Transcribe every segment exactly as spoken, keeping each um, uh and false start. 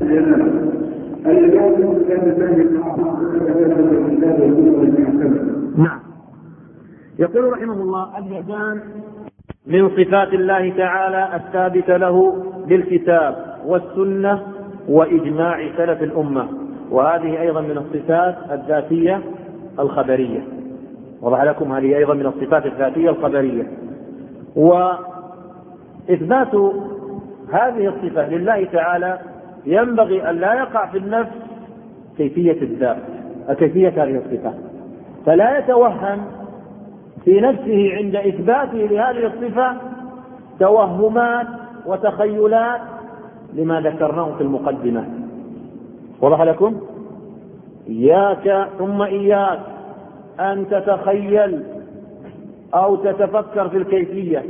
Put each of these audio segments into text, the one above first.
الجلال اليوم كان نعم. يقول رحمه الله: الإحسان من صفات الله تعالى الثابتة له بالكتاب والسنة وإجماع سلف الأمة، وهذه أيضا من الصفات الذاتية الخبرية. وضع لكم هذه أيضا من الصفات الذاتية الخبرية. وإثبات هذه الصفة لله تعالى ينبغي أن لا يقع في النفس كيفية الذات، كيفية هذه الصفة، فلا يتوهم في نفسه عند إثباته لهذه الصفة توهمات وتخيلات لما ذكرناه في المقدمة. وضح لكم؟ إياك ثم إياك أن تتخيل أو تتفكر في الكيفية.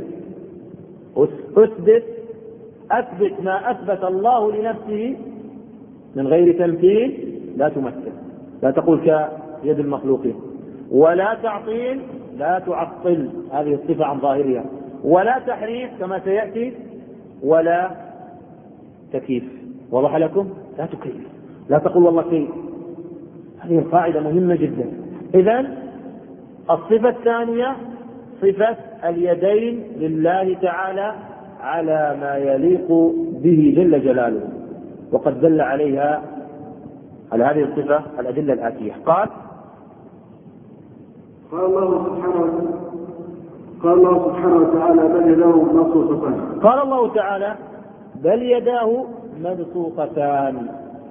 أثبت أثبت ما أثبت الله لنفسه من غير تمثيل، لا تمثل، لا تقول كيد المخلوقين، ولا تعطيل، لا تعطل هذه الصفة عن ظاهرها، ولا تحريف كما سيأتي، ولا تكييف. وضح لكم؟ لا تكيف، لا تقول والله كيف. هذه القاعدة مهمة جدا. إذن الصفة الثانية صفة اليدين لله تعالى على ما يليق به جل جلاله، وقد دل عليها على هذه الصفة الأدلة الآتية. قال قال الله سبحانه قال الله سبحانه وتعالى: بل يداه مبسوطتان. قال الله تعالى: بل يداه مبسوطتان.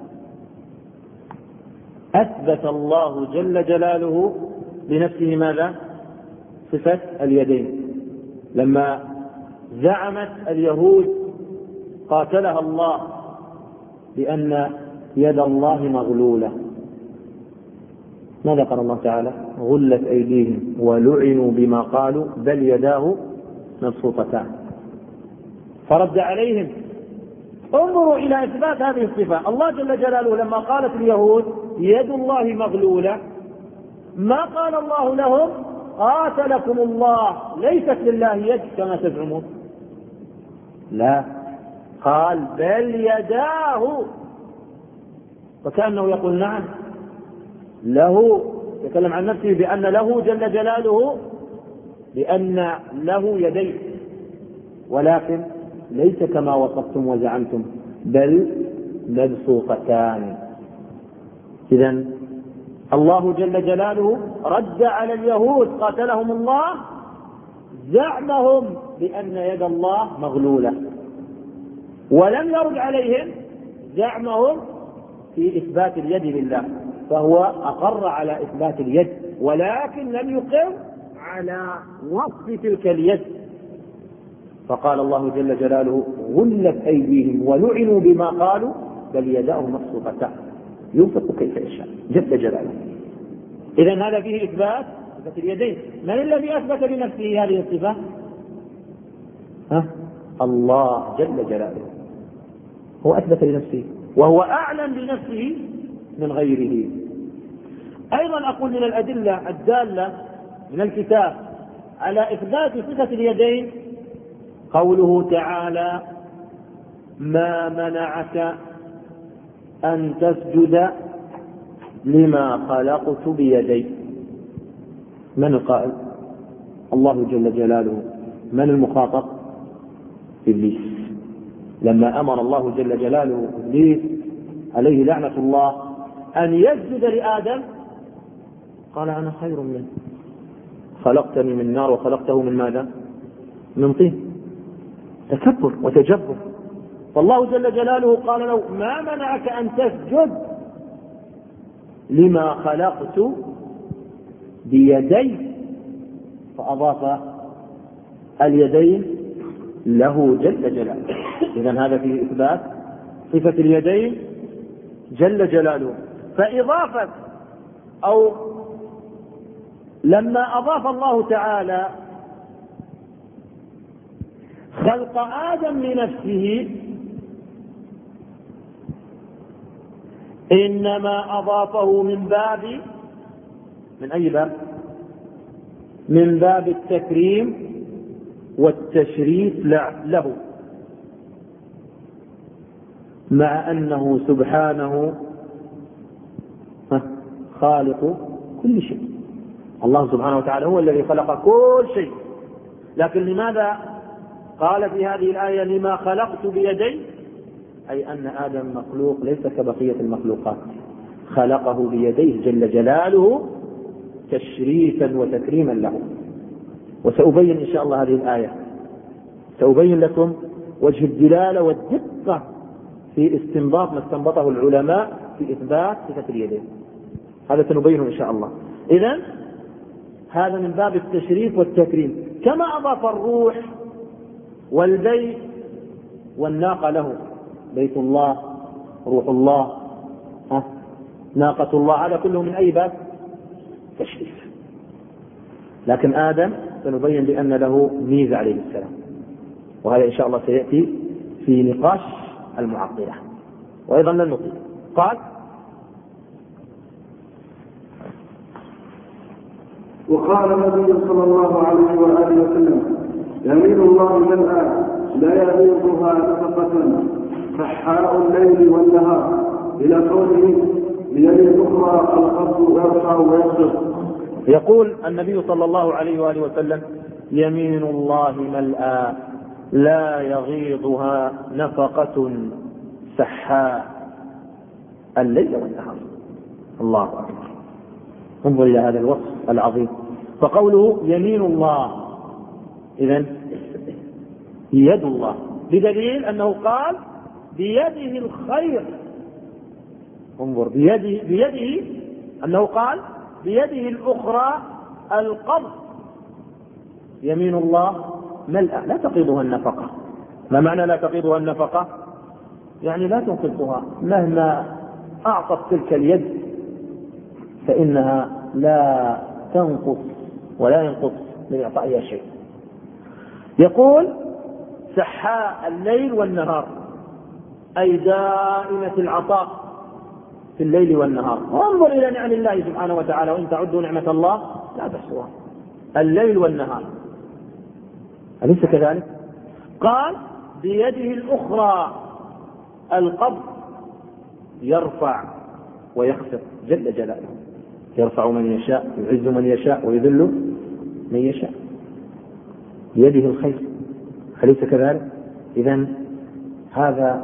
أثبت الله جل جلاله لنفسه ماذا؟ صفة اليدين. لما زعمت اليهود قاتلها الله بأن يد الله مغلولة، ماذا قال الله تعالى؟ غلت أيديهم ولعنوا بما قالوا بل يداه مبسوطتان. فرد عليهم: انظروا إلى إثبات هذه الصفة. الله جل جلاله لما قالت اليهود يد الله مغلولة، ما قال الله لهم قاتلكم الله ليست لله يد كما تزعمون، لا، قال بل يداه، وكأنه يقول نعم له، يتكلم عن نفسه بأن له جل جلاله، بأن له يدين، ولكن ليس كما وصفتم وزعمتم، بل مبسوطتان. إذن الله جل جلاله رد على اليهود قاتلهم الله زعمهم بأن يد الله مغلولة، ولم يرد عليهم زعمهم في إثبات اليد لله، فهو أقر على إثبات اليد ولكن لم يقر على وصف تلك اليد. فقال الله جل جلاله: غلت أيديهم ولعنوا بما قالوا بل يداه مبسوطتان ينفق كيف يشاء جل جلاله. إذن هذا فيه إثبات صفة اليدين. من الذي أثبت لنفسه هذه الصفة؟ ها؟ الله جل جلاله، هو أثبت لنفسه، وهو أعلم بنفسه من غيره. أيضا أقول من الأدلة الدالة من الكتاب على إثبات صفة اليدين قوله تعالى: ما منعك أن تسجد لما خلقت بيدي. من القائل؟ الله جل جلاله. من المخاطب؟ إبليس. لما أمر الله جل جلاله إبليس عليه لعنة الله أن يسجد لآدم قال: أنا خير منه، خلقتني من نار وخلقته من ماذا؟ من طين. تكبر وتجبر. فالله جل جلاله قال له: ما منعك أن تسجد لما خلقت بيدي، فأضاف اليدين له جل جلاله. إذن هذا فيه إثبات صفة اليدين جل جلاله. فإضافة أو لما أضاف الله تعالى خلق آدم لنفسه إنما أضافه من باب من أي باب؟ من باب التكريم والتشريف له. مع أنه سبحانه خالق كل شيء. الله سبحانه وتعالى هو الذي خلق كل شيء، لكن لماذا قال في هذه الآية لما خلقت بيدي؟ أي أن آدم مخلوق ليس كبقية المخلوقات، خلقه بيديه جل جلاله تشريفا وتكريما له. وسأبين إن شاء الله هذه الآية، سأبين لكم وجه الدلالة والدقة في استنباط ما استنبطه العلماء في إثبات صفة اليدين، هذا سنبينه إن شاء الله. إذن هذا من باب التشريف والتكريم، كما أضاف الروح والبيت والناقة له، بيت الله، روح الله، ها ناقة الله، هذا كله من أي باب؟ تشريف. لكن آدم سنبين بأن له ميزة عليه السلام، وهذا إن شاء الله سيأتي في نقاش المعطلة، وأيضا لن نطيل. قال: وقال النبي صلى الله عليه وآله وسلم: يمين الله ملأى لا يغيضها نفقة فحاء الليل والنهار، إلى قوله: بيد الأخرى القبض يرفع ويخفض. يقول النبي صلى الله عليه وآله وسلم: يمين الله ملأى لا يغيضها نفقة سحاء الليل والنهار. الله أكبر، انظر إلى هذا الوصف العظيم. فقوله يمين الله إذن يد الله، بدليل أنه قال بيده الخير. انظر، بيده, بيده أنه قال بيده الأخرى القبض. يمين الله ملأى لا تقيضها النفقة. ما معنى لا تقيضها النفقة؟ يعني لا تنقصها، مهما أعطت تلك اليد فإنها لا تنقص ولا ينقص من إعطائها شيء. يقول سحاء الليل والنهار، أي دائمة العطاء في الليل والنهار. وانظر إلى نعم الله سبحانه وتعالى، وإن تعدوا نعمة الله لا تحصوها. الليل والنهار، أليس كذلك؟ قال بيده الأخرى القبض، يرفع ويخفض جل جلاله، يرفع من يشاء، يعز من يشاء، ويذل من يشاء، بيده الخير، أليس كذلك؟ إذن هذا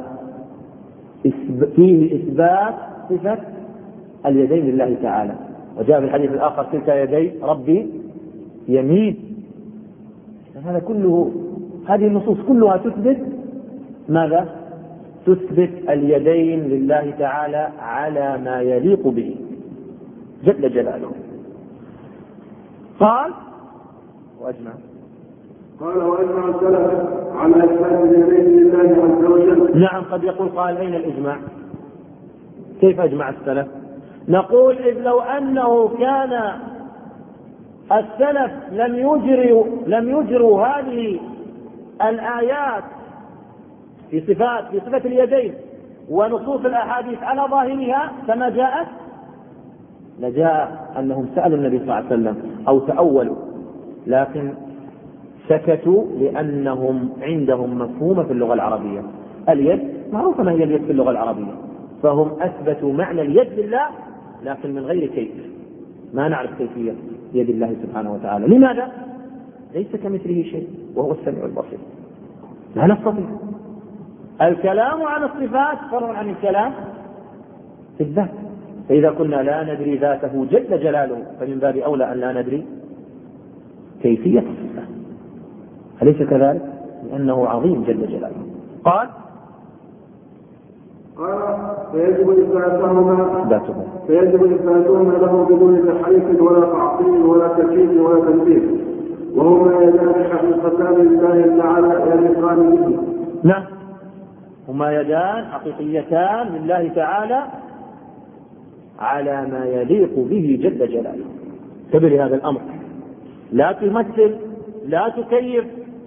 فيه إثبات صفة اليدين لله تعالى. وجاء في الحديث الآخر: تلك يدي ربي يمين. هذا كله، هذه النصوص كلها تثبت ماذا؟ تثبت اليدين لله تعالى على ما يليق به جل جلاله. قال وأجمع قال وأجمع السلف على إثبات اليدين لله عز وجل. نعم، قد يقول قال أين الإجماع؟ كيف أجمع السلف؟ نقول إذ لو أنه كان السلف لم يجروا لم يجروا هذه الآيات في صفات في صفة اليدين ونصوص الأحاديث على ظاهرها كما جاءت، لجاء أنهم سألوا النبي صلى الله عليه وسلم أو تأولوا، لكن سكتوا لأنهم عندهم مفهومة في اللغة العربية. اليد معروفة ما هي اليد في اللغة العربية، فهم أثبتوا معنى اليد لله لكن من غير كيف، ما نعرف كيفية يد الله سبحانه وتعالى. لماذا؟ ليس كمثله شيء وهو السميع البصير، لا نستطيع. الكلام عن الصفات فرع عن الكلام في الذات، فإذا كنا لا ندري ذاته جل جلاله فمن باب أولى أن لا ندري كيفية الصفات، أليس كذلك؟ لأنه عظيم جل جلاله. قال قال فيجب إثباتهما ذاته فيجب إثباتهما له بدون تحريف ولا تعطيل ولا تكييف ولا تنزيل، وهما يدان حقيقتان لله تعالى يليقان به. نعم، هما يدان حقيقيتان لله تعالى على ما يليق به جل جلاله. انتبه لهذا الأمر، لا تمثل، لا تكيف،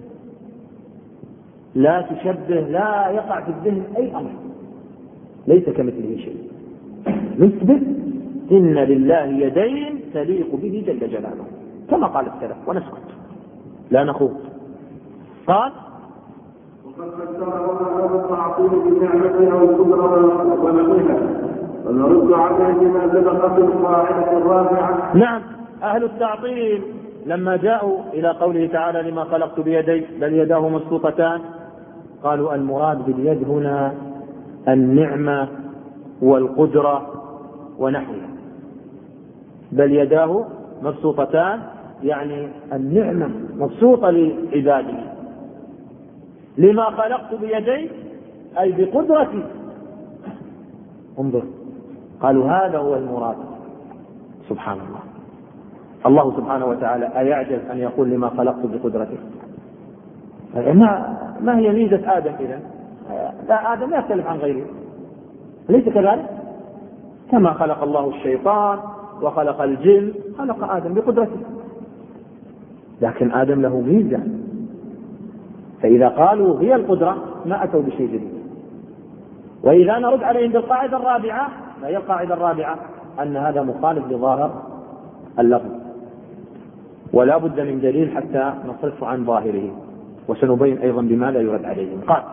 لا تشبه، لا يقع في الذهن أي أمر، ليس كمثله شيء. نثبت إن لله يدين تليق به جل جلاله كما قال السلف، ونسكت لا نخوض. قال وقد فسرهما هذا التعطيل بالنعمة أو القدرة ونحوها، ونرد عليه بما سبق في القاعدة الرابعة. نعم، أهل التعطيل لما جاءوا إلى قوله تعالى لما خلقت بيدي بل يداه مبسوطتان، قالوا المراد باليد هنا النعمة والقدرة ونحوها. بل يداه مبسوطتان يعني النعمة مبسوطة لعباده. لما خلقت بيدي أي بقدرتي. انظر، قالوا هذا هو المراد. سبحان الله، الله سبحانه وتعالى أيعجز أن يقول لما خلقت بقدرته؟ ما, ما هي ميزة آدم إذن؟ لا، آدم يختلف عن غيره، ليس كذلك؟ كما خلق الله الشيطان وخلق الجن خلق آدم بقدرته، لكن آدم له ميزة. فإذا قالوا هي القدرة ما أتوا بشيء جديد. وإذا نرد عليهم بالقاعدة الرابعة، ما هي القاعدة الرابعة؟ أن هذا مخالف لظاهر اللفظ، ولا بد من دليل حتى نصرف عن ظاهره، وسنبين أيضا بما لا يرد عليهم. قال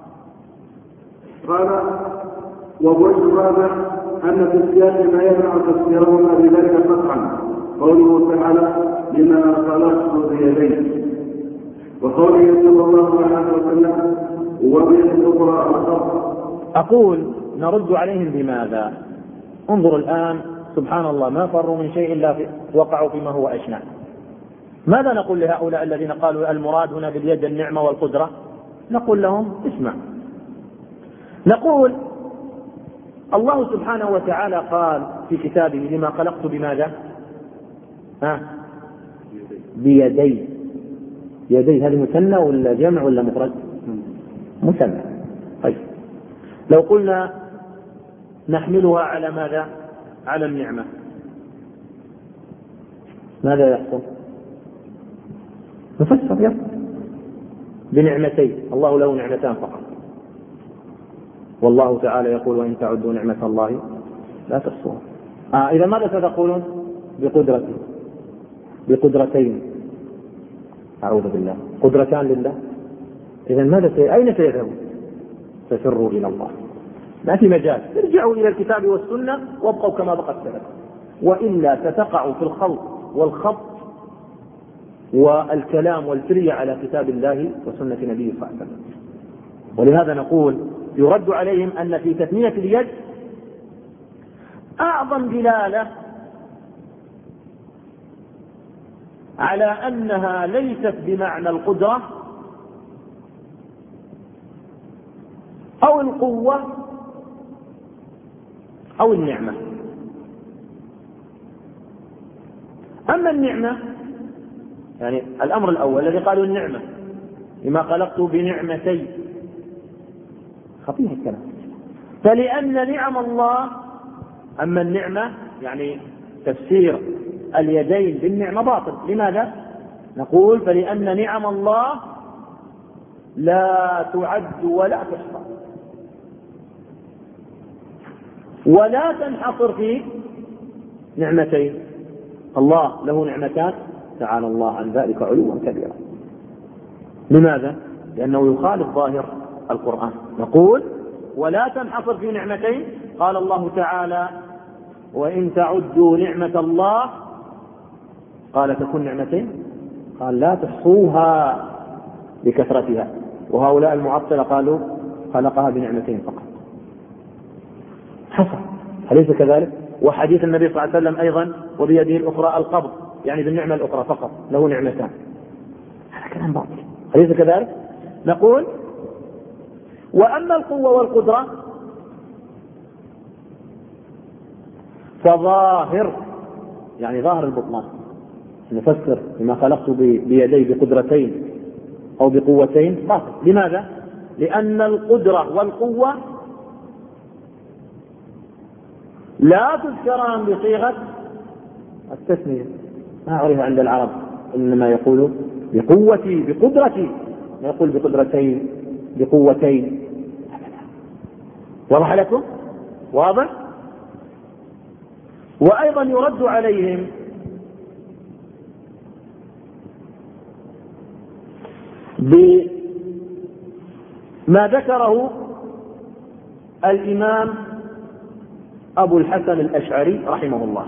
قال ووجه الرابع أن في السياق ما يمنع تفسيرهما بذلك قطعا، قوله تعالى لما خلقت بيديه، وقوله صلى الله عليه وسلم وبيد الأخرى الخلق. أقول نرد عليهم بماذا؟ انظروا الآن، سبحان الله، ما فروا من شيء إلا في وقعوا فيما هو أشنع. ماذا نقول لهؤلاء الذين قالوا المراد هنا باليد النعمة والقدرة؟ نقول لهم اسمع، نقول الله سبحانه وتعالى قال في كتابه لما خلقت بماذا؟ ها؟ بيدي. يدي هذه مثنى ولا جمع ولا مفرد؟ مثنى. طيب لو قلنا نحملها على ماذا؟ على النعمة، ماذا يحصل؟ نفسر يا بنعمتين، الله له نعمتان فقط، والله تعالى يقول وإن تعدوا نعمة الله لا تحصوها. آه إذا ماذا ستقولون؟ بقدرته، بقدرتين، أعوذ بالله، قدرتان لله. إذا ماذا سي... أين سيذهبون؟ ففروا إلى الله، ما في مجال، ارجعوا إلى الكتاب والسنة وابقوا كما بقى السلف، وإلا ستقعوا في الخلط والخط والكلام والفرية على كتاب الله وسنة نبيه صلى الله عليه وسلم. ولهذا نقول يرد عليهم أن في تثنية اليد أعظم دلالة على أنها ليست بمعنى القدرة أو القوة أو النعمة. أما النعمة يعني الأمر الأول الذي قالوا النعمة لما خلقت بنعمتي، خطير الكلام، فلأن نعم الله. أما النعمة يعني تفسير اليدين بالنعمة باطل. لماذا؟ نقول فلأن نعم الله لا تعد ولا تحصى ولا تنحصر في نعمتين. الله له نعمتان تعالى الله عن ذلك علوا كبيرا. لماذا؟ لأنه يخالف ظاهر القرآن. نقول ولا تنحصر في نعمتين، قال الله تعالى وإن تعدوا نعمة الله، قال تكون نعمتين، قال لا تحصوها بكثرتها. وهؤلاء المعطلة قالوا خلقها بنعمتين فقط، حصل، أليس كذلك؟ وحديث النبي صلى الله عليه وسلم أيضا وبيده الأخرى القبض، يعني بالنعمة الأخرى فقط، له نعمتان. هذا كلام باطل، أليس كذلك؟ نقول وأما القوة والقدرة فظاهر، يعني ظاهر البطلان، نفسر لما خلقت بيدي بقدرتين أو بقوتين باطل. لماذا؟ لأن القدرة والقوة لا تذكران بصيغة التثنية، ما أعرف عند العرب، إنما يقولوا بقوتي بقدرتي، ما يقول بقدرتين بقوتين. واضح لكم؟ واضح؟ وأيضا يرد عليهم ما ذكره الإمام أبو الحسن الأشعري رحمه الله،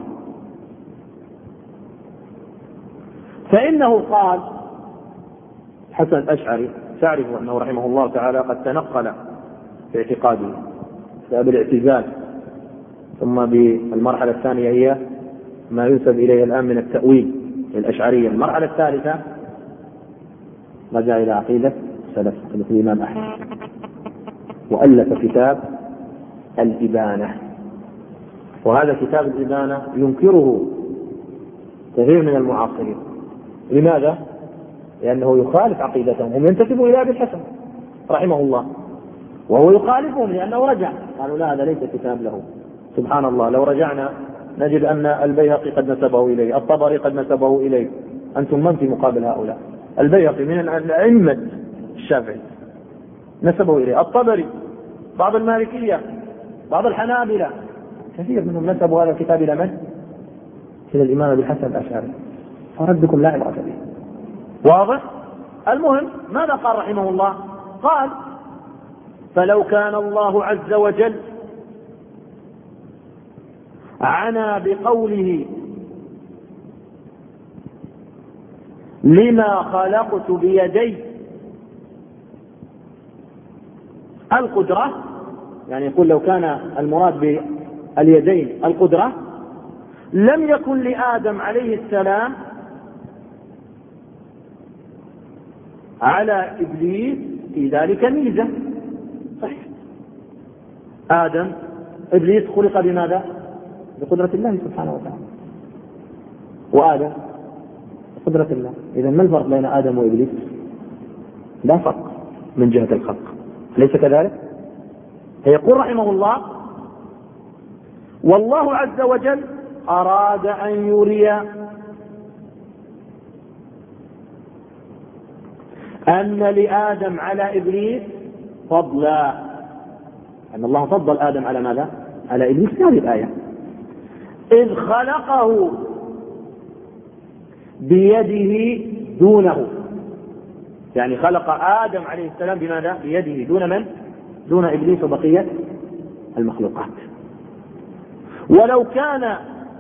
فإنه قال حسن الأشعري تعرف أنه رحمه الله تعالى قد تنقل في اعتقاده بالاعتزال، ثم بالمرحلة الثانية هي ما ينسب إليه الآن من التأويل الأشعرية. المرحلة الثالثة رجع إلى عقيدة سلف مثل الإمام أحمد، وألف كتاب الإبانة، وهذا كتاب الإبانة ينكره كثير من المعاصرين. لماذا؟ لأنه يخالف عقيدتهم، هم ينتسبوا إلى أبي الحسن رحمه الله وهو يخالفهم لأنه رجع، قالوا لا هذا ليس كتاب له. سبحان الله، لو رجعنا نجد أن البيهقي قد نسبه إليه، الطبري قد نسبه إليه. أنتم من في مقابل هؤلاء؟ البيهقي من الأئمة الشافعي نسبه إليه، الطبري، بعض المالكية، بعض الحنابلة، كثير منهم نسبوا هذا الكتاب إلى من؟ إلى الإمام أبي الحسن الأشعري، فردكم لا عبرة به. واضح؟ المهم ماذا قال رحمه الله؟ قال: فلو كان الله عز وجل عنا بقوله لما خلقت بيدي القدرة، يعني يقول لو كان المراد باليدين القدرة، لم يكن لآدم عليه السلام على إبليس في ذلك ميزة. صحيح، آدم إبليس خلق بماذا؟ بقدرة الله سبحانه وتعالى، وآدم بقدرة الله. إذا ما الفرق بين آدم وإبليس؟ لا فرق من جهة الخلق، ليس كذلك؟ فيقول رحمه الله: والله عز وجل أراد أن يري أن لآدم على إبليس فضلا، أن الله فضل آدم على ماذا؟ على إبليس في هذه الآية، إذ خلقه بيده دونه، يعني خلق آدم عليه السلام بماذا؟ بيده، دون من؟ دون إبليس وبقية المخلوقات. ولو كان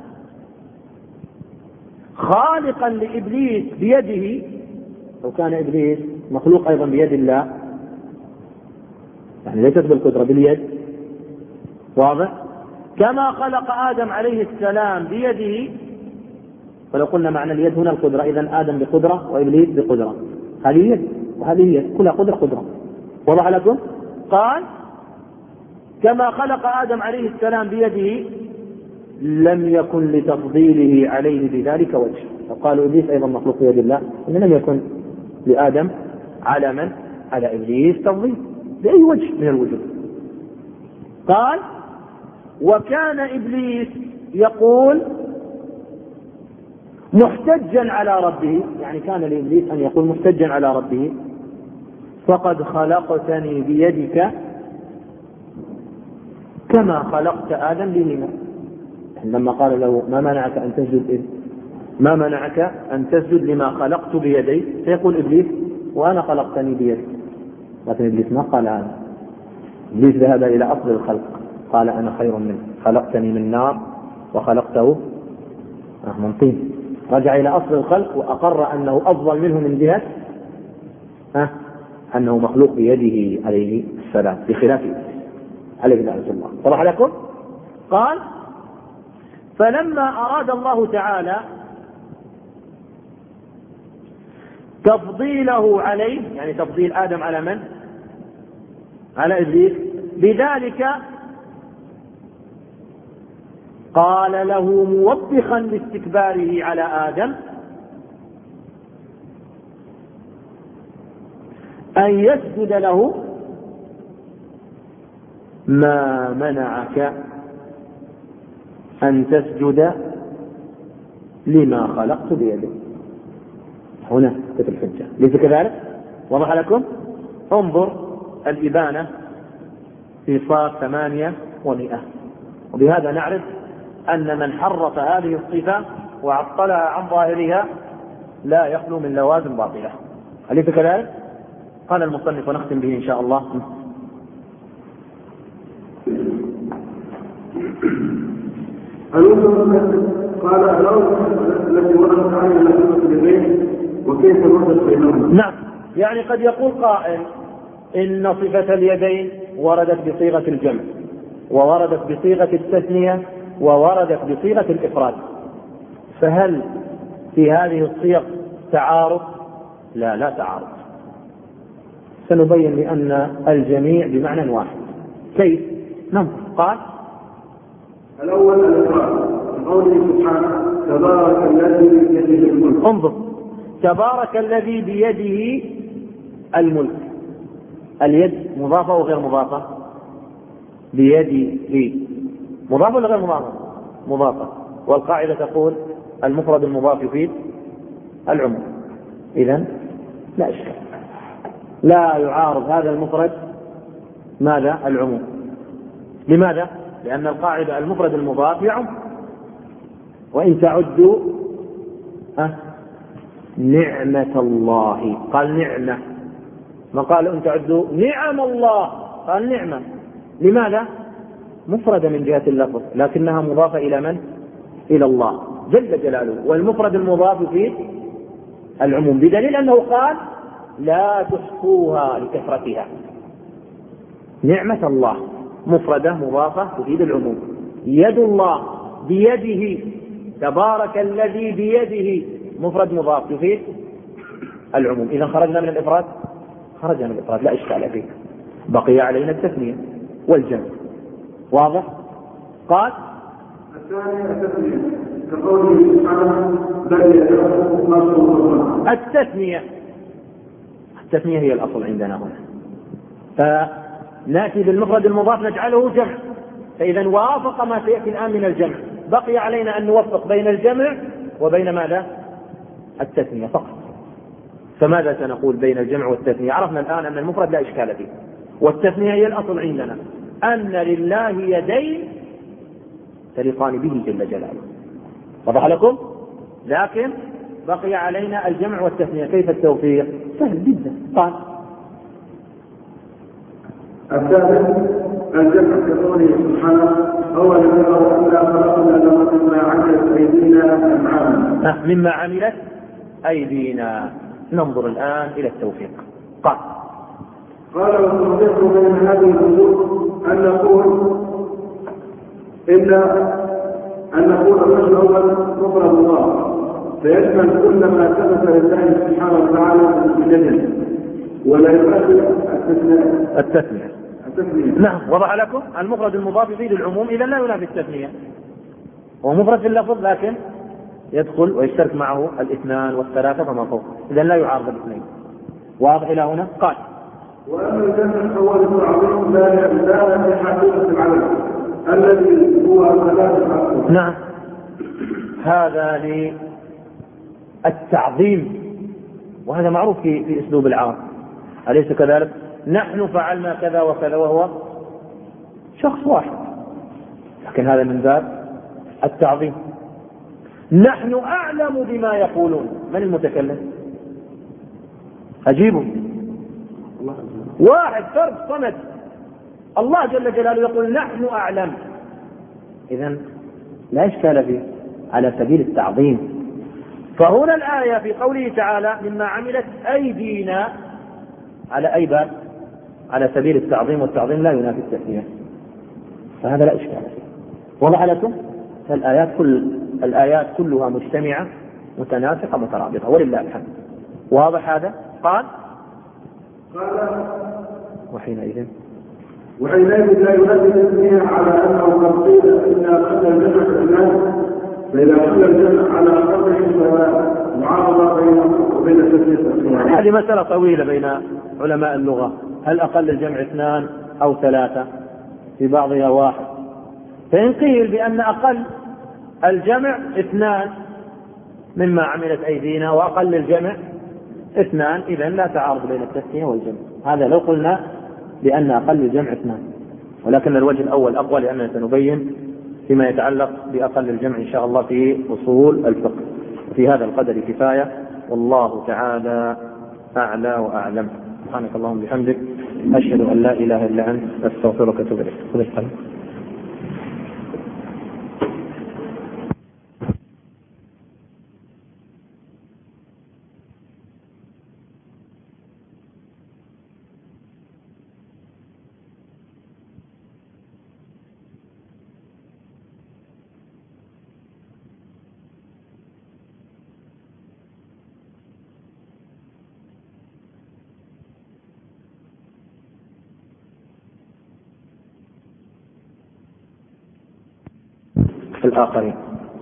خالقا لإبليس بيده، لو كان إبليس مخلوق أيضا بيد الله، يعني ليست بالقدرة، باليد، واضح؟ كما خلق آدم عليه السلام بيده، فلو قلنا معنى اليد هنا القدرة، إذن آدم بقدرة وإبليس بقدرة، هذه يد وهذه يد، كلها قدرة قدرة. وضح لكم؟ قال: كما خلق آدم عليه السلام بيده لم يكن لتفضيله عليه بذلك وجه. فقالوا إبليس أيضا مخلوق بيد الله، إن لم يكن لآدم على من؟ على إبليس تفضيل بأي وجه من الوجوه. قال: وكان إبليس يقول محتجا على ربه، يعني كان لإبليس أن يقول محتجا على ربه: فقد خلقتني بيدك كما خلقت آدم بهما. لما قال له: ما منعك أن تسجد ما منعك أن تسجد لما خلقت بيدي، سيقول إبليس: وأنا خلقتني بيدي. لكن إبليس ما قال أنا، إبليس ذهب إلى أصل الخلق، قال: أنا خير منه، خلقتني من نار وخلقته من طين. رجع إلى أصل الخلق وأقر أنه أفضل منه من جهة أه أنه مخلوق بيده عليه السلام، بخلاف عليه لعنة الله. صرح لكم؟ قال: فلما أراد الله تعالى تفضيله عليه، يعني تفضيل آدم على من؟ على إبليس، بذلك قال له موبخا لاستكباره على آدم: أن يسجد له ما منعك أن تسجد لما خلقت بيدي. هنا كتب الحجة، ليس كذلك؟ وضح لكم؟ انظر الإبانة في صاد ثمانية ومئة. وبهذا نعرف أن من حرف هذه الصفة وعطلها عن ظاهرها لا يخلو من لوازم باطلة. أليس كذلك؟ قال المصنف ونختم به إن شاء الله: قال الأول التي وردت عليها صفة اليدين وكيف الوصف بينهما؟ نعم، يعني قد يقول قائل إن صفة اليدين وردت بصيغة الجمع ووردت بصيغة التثنية ووردت بصيغة الإفراد، فهل في هذه الصيغ تعارض؟ لا لا تعارض. سنبين بأن الجميع بمعنى واحد. كيف؟ نعم. قال الأول الإفراد قوله سبحانه تبارك الذي بيده الملك. انظر، تبارك الذي بيده الملك، اليد مضافة وغير مضافة؟ بيده مضافة ولا غير مضافة؟ مضافة، والقاعدة تقول المفرد المضاف يفيد العموم، إذن لا إشكال، لا يعارض هذا المفرد ماذا؟ العموم. لماذا؟ لأن القاعدة المفرد المضاف يعم، وإن تعدوا أه نعمة الله، قال نعمة، ما قال إن تعدوا نعم الله، قال نعمة. لماذا؟ مفردة من جهة اللفظ لكنها مضافة إلى من؟ إلى الله جل جلاله، والمفرد المضاف فيه العموم، بدليل أنه قال لا تحصوها لكثرتها. نعمة الله مفردة مضافة تفيد العموم، يد الله بيده، تبارك الذي بيده مفرد مضاف يفيد العموم. إذا خرجنا من الإفراد، خرجنا من الإفراد لا إشكال فيه، بقي علينا التثنية والجمع. واضح؟ قال الثاني التثنية كقوله سبحانه بل يدعو نصر. التثنية التثنية هي الأصل عندنا هنا، فنأتي بالمفرد المضاف نجعله جمع، فإذا وافق ما سيأتي الآن من الجمع، بقي علينا أن نوفق بين الجمع وبين ماذا؟ التثنية فقط. فماذا سنقول بين الجمع والتثنية؟ عرفنا الآن أن المفرد لا إشكال فيه، والتثنية هي الأصل عندنا، أن لله يدين تليقان به جل جلاله. وضح لكم؟ لكن بقي علينا الجمع والتثنية، كيف التوفيق؟ سهل جدا. قال الثالث الجمع كقوله سبحانه أولا يروا أنا خلقنا لهم مما عملت أيدينا أنعاما مما عملت أيدينا. ننظر الآن إلى التوفيق. قال قال والتوفيق بين هذه الأمور أن نقول إن أن نقول الرجل الأول مفرد الله فيشمل كل ما ثبت لله سبحانه وتعالى بجنة ولا يؤثر التثنية. التثنية نعم، وضع لكم المفرد المضاف يفيد العموم، إذا لا ينافي التثنية، هو مفرد في اللفظ لكن يدخل ويشترك معه الاثنان والثلاثة فما فوق، إذا لا يعارض الاثنين. واضح إلى هنا؟ قال وأما الجمع فهو العظيم لا لا في حقيقة العدد الذي هو ثلاثة. نعم، هذا للتعظيم، وهذا معروف في في أسلوب العرب، أليس كذلك؟ نحن فعلنا كذا وكذا وهو شخص واحد، لكن هذا من باب التعظيم. نحن أعلم بما يقولون، من المتكلم؟ أجيبوا، واحد فرد صمد، الله جل جلاله يقول نحن أعلم، إذن لا إشكال فيه على سبيل التعظيم. فهنا الآية في قوله تعالى مما عملت أيدينا على أي باب؟ على سبيل التعظيم، والتعظيم لا ينافي التثنية، فهذا لا إشكال فيه. وضح لكم؟ فالآيات كل الآيات كلها مجتمعة متناسقة مترابطة ولله الحمد. واضح هذا؟ قال قال وحينئذ وحينئذ لا يؤدي التثنية على أنه قد قيل إن قتل الجمع الناس، فإذا قتل الجمع على قدره فمعارضة بينه وبين التثنية. هذه مسألة طويلة بين علماء اللغة، هل أقل الجمع اثنان أو ثلاثة؟ في بعضها واحد. فإن قيل بأن أقل الجمع اثنان مما عملت أيدينا وأقل الجمع اثنان، إذن لا تعارض بين التثنية والجمع. هذا لو قلنا بأن أقل الجمع اثنان، ولكن الوجه الأول أقوى لأننا سنبين فيما يتعلق بأقل الجمع إن شاء الله في أصول الفقه. في هذا القدر كفاية، والله تعالى أعلى وأعلم. سبحانك اللهم بحمدك، أشهد أن لا إله إلا أنت، أستغفرك وأتوب إليك. الآخرين.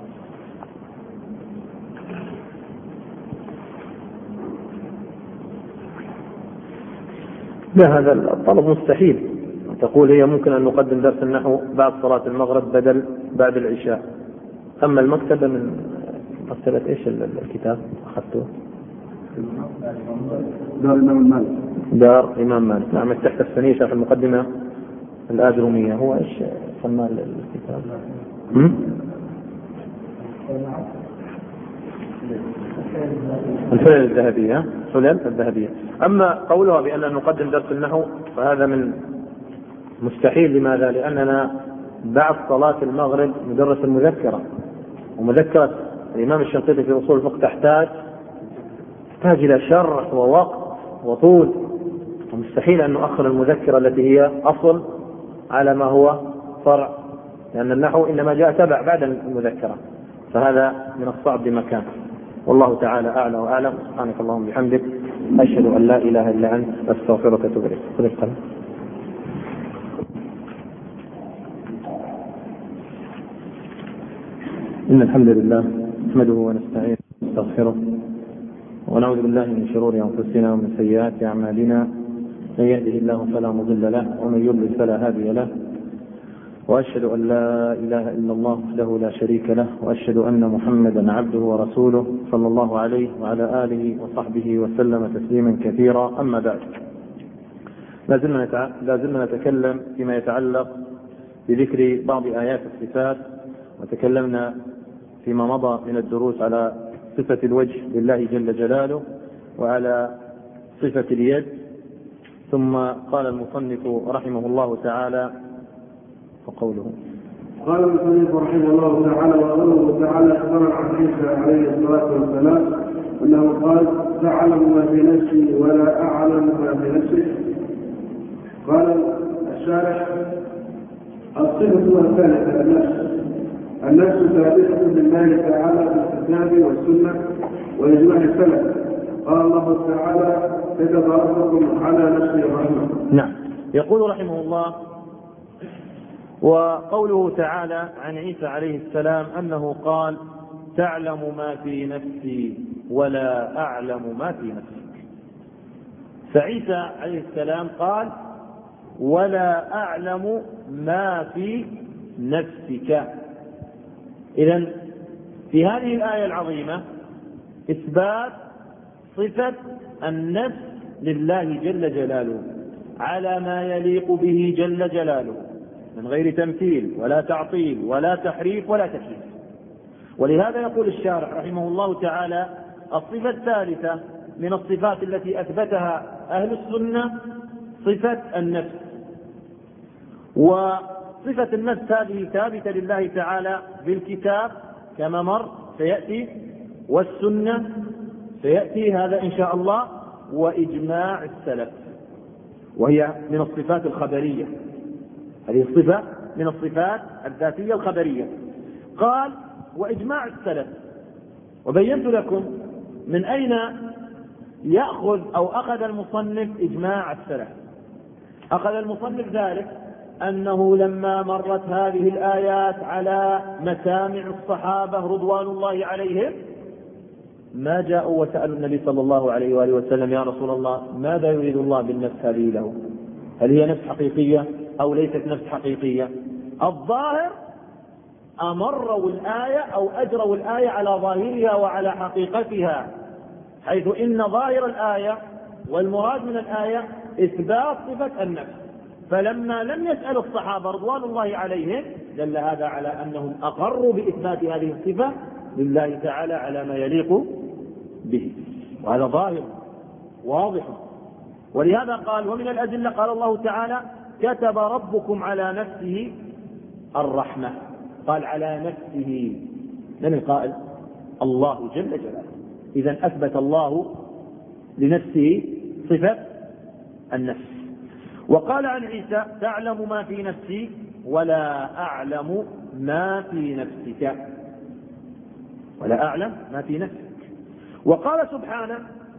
لا، هذا الطلب مستحيل. تقول هي ممكن أن نقدم درس النحو بعد صلاة المغرب بدل بعد العشاء. أما المكتبة من مكتبة إيش الكتاب أخذته؟ دار إمام مالك. دار إمام مالك، نعم، تحت الثانية شرح المقدمة الآجرومية. هو إيش سمى الكتاب؟ الحلل الذهبية، حلل الذهبية. أما قولها بأن نقدم درس النحو فهذا من مستحيل. لماذا؟ لأننا بعد صلاة المغرب ندرس المذكرة، ومذكرة الإمام الشنقيطي في أصول الفقه تحتاج تحتاج إلى شرح ووقت وطول، ومستحيل أن نؤخر المذكرة التي هي أصل على ما هو فرع، لأن النحو إنما جاء تبع بعد المذكرة، فهذا من الصعب بمكان. والله تعالى أعلى وأعلم. سبحانك اللهم وبحمدك، أشهد أن لا إله إلا أنت، أستغفرك وأتوب إليك. خذ القلم. إن الحمد لله نحمده ونستعينه ونستغفره ونعوذ بالله من شرور أنفسنا ومن سيئات أعمالنا، من يهده الله فلا مضل له ومن يضلل فلا هادي له، وأشهد أن لا إله إلا الله وحده لا شريك له، وأشهد أن محمدا عبده ورسوله صلى الله عليه وعلى آله وصحبه وسلم تسليما كثيرا. أما بعد، لا زلنا نتكلم فيما يتعلق بذكر بعض آيات الصفات، وتكلمنا فيما مضى من الدروس على صفة الوجه لله جل جلاله وعلى صفة اليد. ثم قال المصنف رحمه الله تعالى وقوله قال المصنف رحمه الله تعالى وقوله تعالى أخبر عن عيسى عليه الصلاة والسلام أنه قال تعلم ما في نفسي ولا أعلم ما في نفسك. قال الشارح الصفة الثالثة النفس. النفس ثابتة لله تعالى بالكتاب والسنة وإجماع السلف. قال الله تعالى كتب ربكم على نفسه الرحمة. نعم. يقول رحمه الله وقوله تعالى عن عيسى عليه السلام أنه قال تعلم ما في نفسي ولا أعلم ما في نفسك. فعيسى عليه السلام قال ولا أعلم ما في نفسك. إذن في هذه الآية العظيمة إثبات صفة النفس لله جل جلاله على ما يليق به جل جلاله من غير تمثيل ولا تعطيل ولا تحريف ولا تكييف. ولهذا يقول الشارح رحمه الله تعالى الصفة الثالثة من الصفات التي أثبتها أهل السنة صفة النفس. وصفة النفس هذه ثابتة لله تعالى بالكتاب كما مر سيأتي، والسنة سيأتي هذا إن شاء الله، وإجماع السلف، وهي من الصفات الخبرية. هذه الصفة من الصفات الذاتية الخبرية. قال وإجماع السلف. وبينت لكم من أين يأخذ أو أخذ المصنف إجماع السلف. أخذ المصنف ذلك أنه لما مرت هذه الآيات على مسامع الصحابة رضوان الله عليهم ما جاءوا وسألوا النبي صلى الله عليه وآله وسلم يا رسول الله ماذا يريد الله بالنفس هذه له؟ هل هي نفس حقيقية أو ليست نفس حقيقية؟ الظاهر أمروا الآية أو أجروا الآية على ظاهرها وعلى حقيقتها، حيث إن ظاهر الآية والمراد من الآية إثبات صفة النفس. فلما لم يسأل الصحابة رضوان الله عليهم دل هذا على أنهم أقروا بإثبات هذه الصفة لله تعالى على ما يليق به، وهذا ظاهر واضح. ولهذا قال ومن الأدلة قال الله تعالى كتب ربكم على نفسه الرحمة. قال على نفسه، من القائل؟ الله جل جلاله. إذن أثبت الله لنفسه صفة النفس. وقال عن عيسى تعلم ما في نفسي ولا أعلم ما في نفسك، ولا أعلم ما في نفسك. وقال سبحانه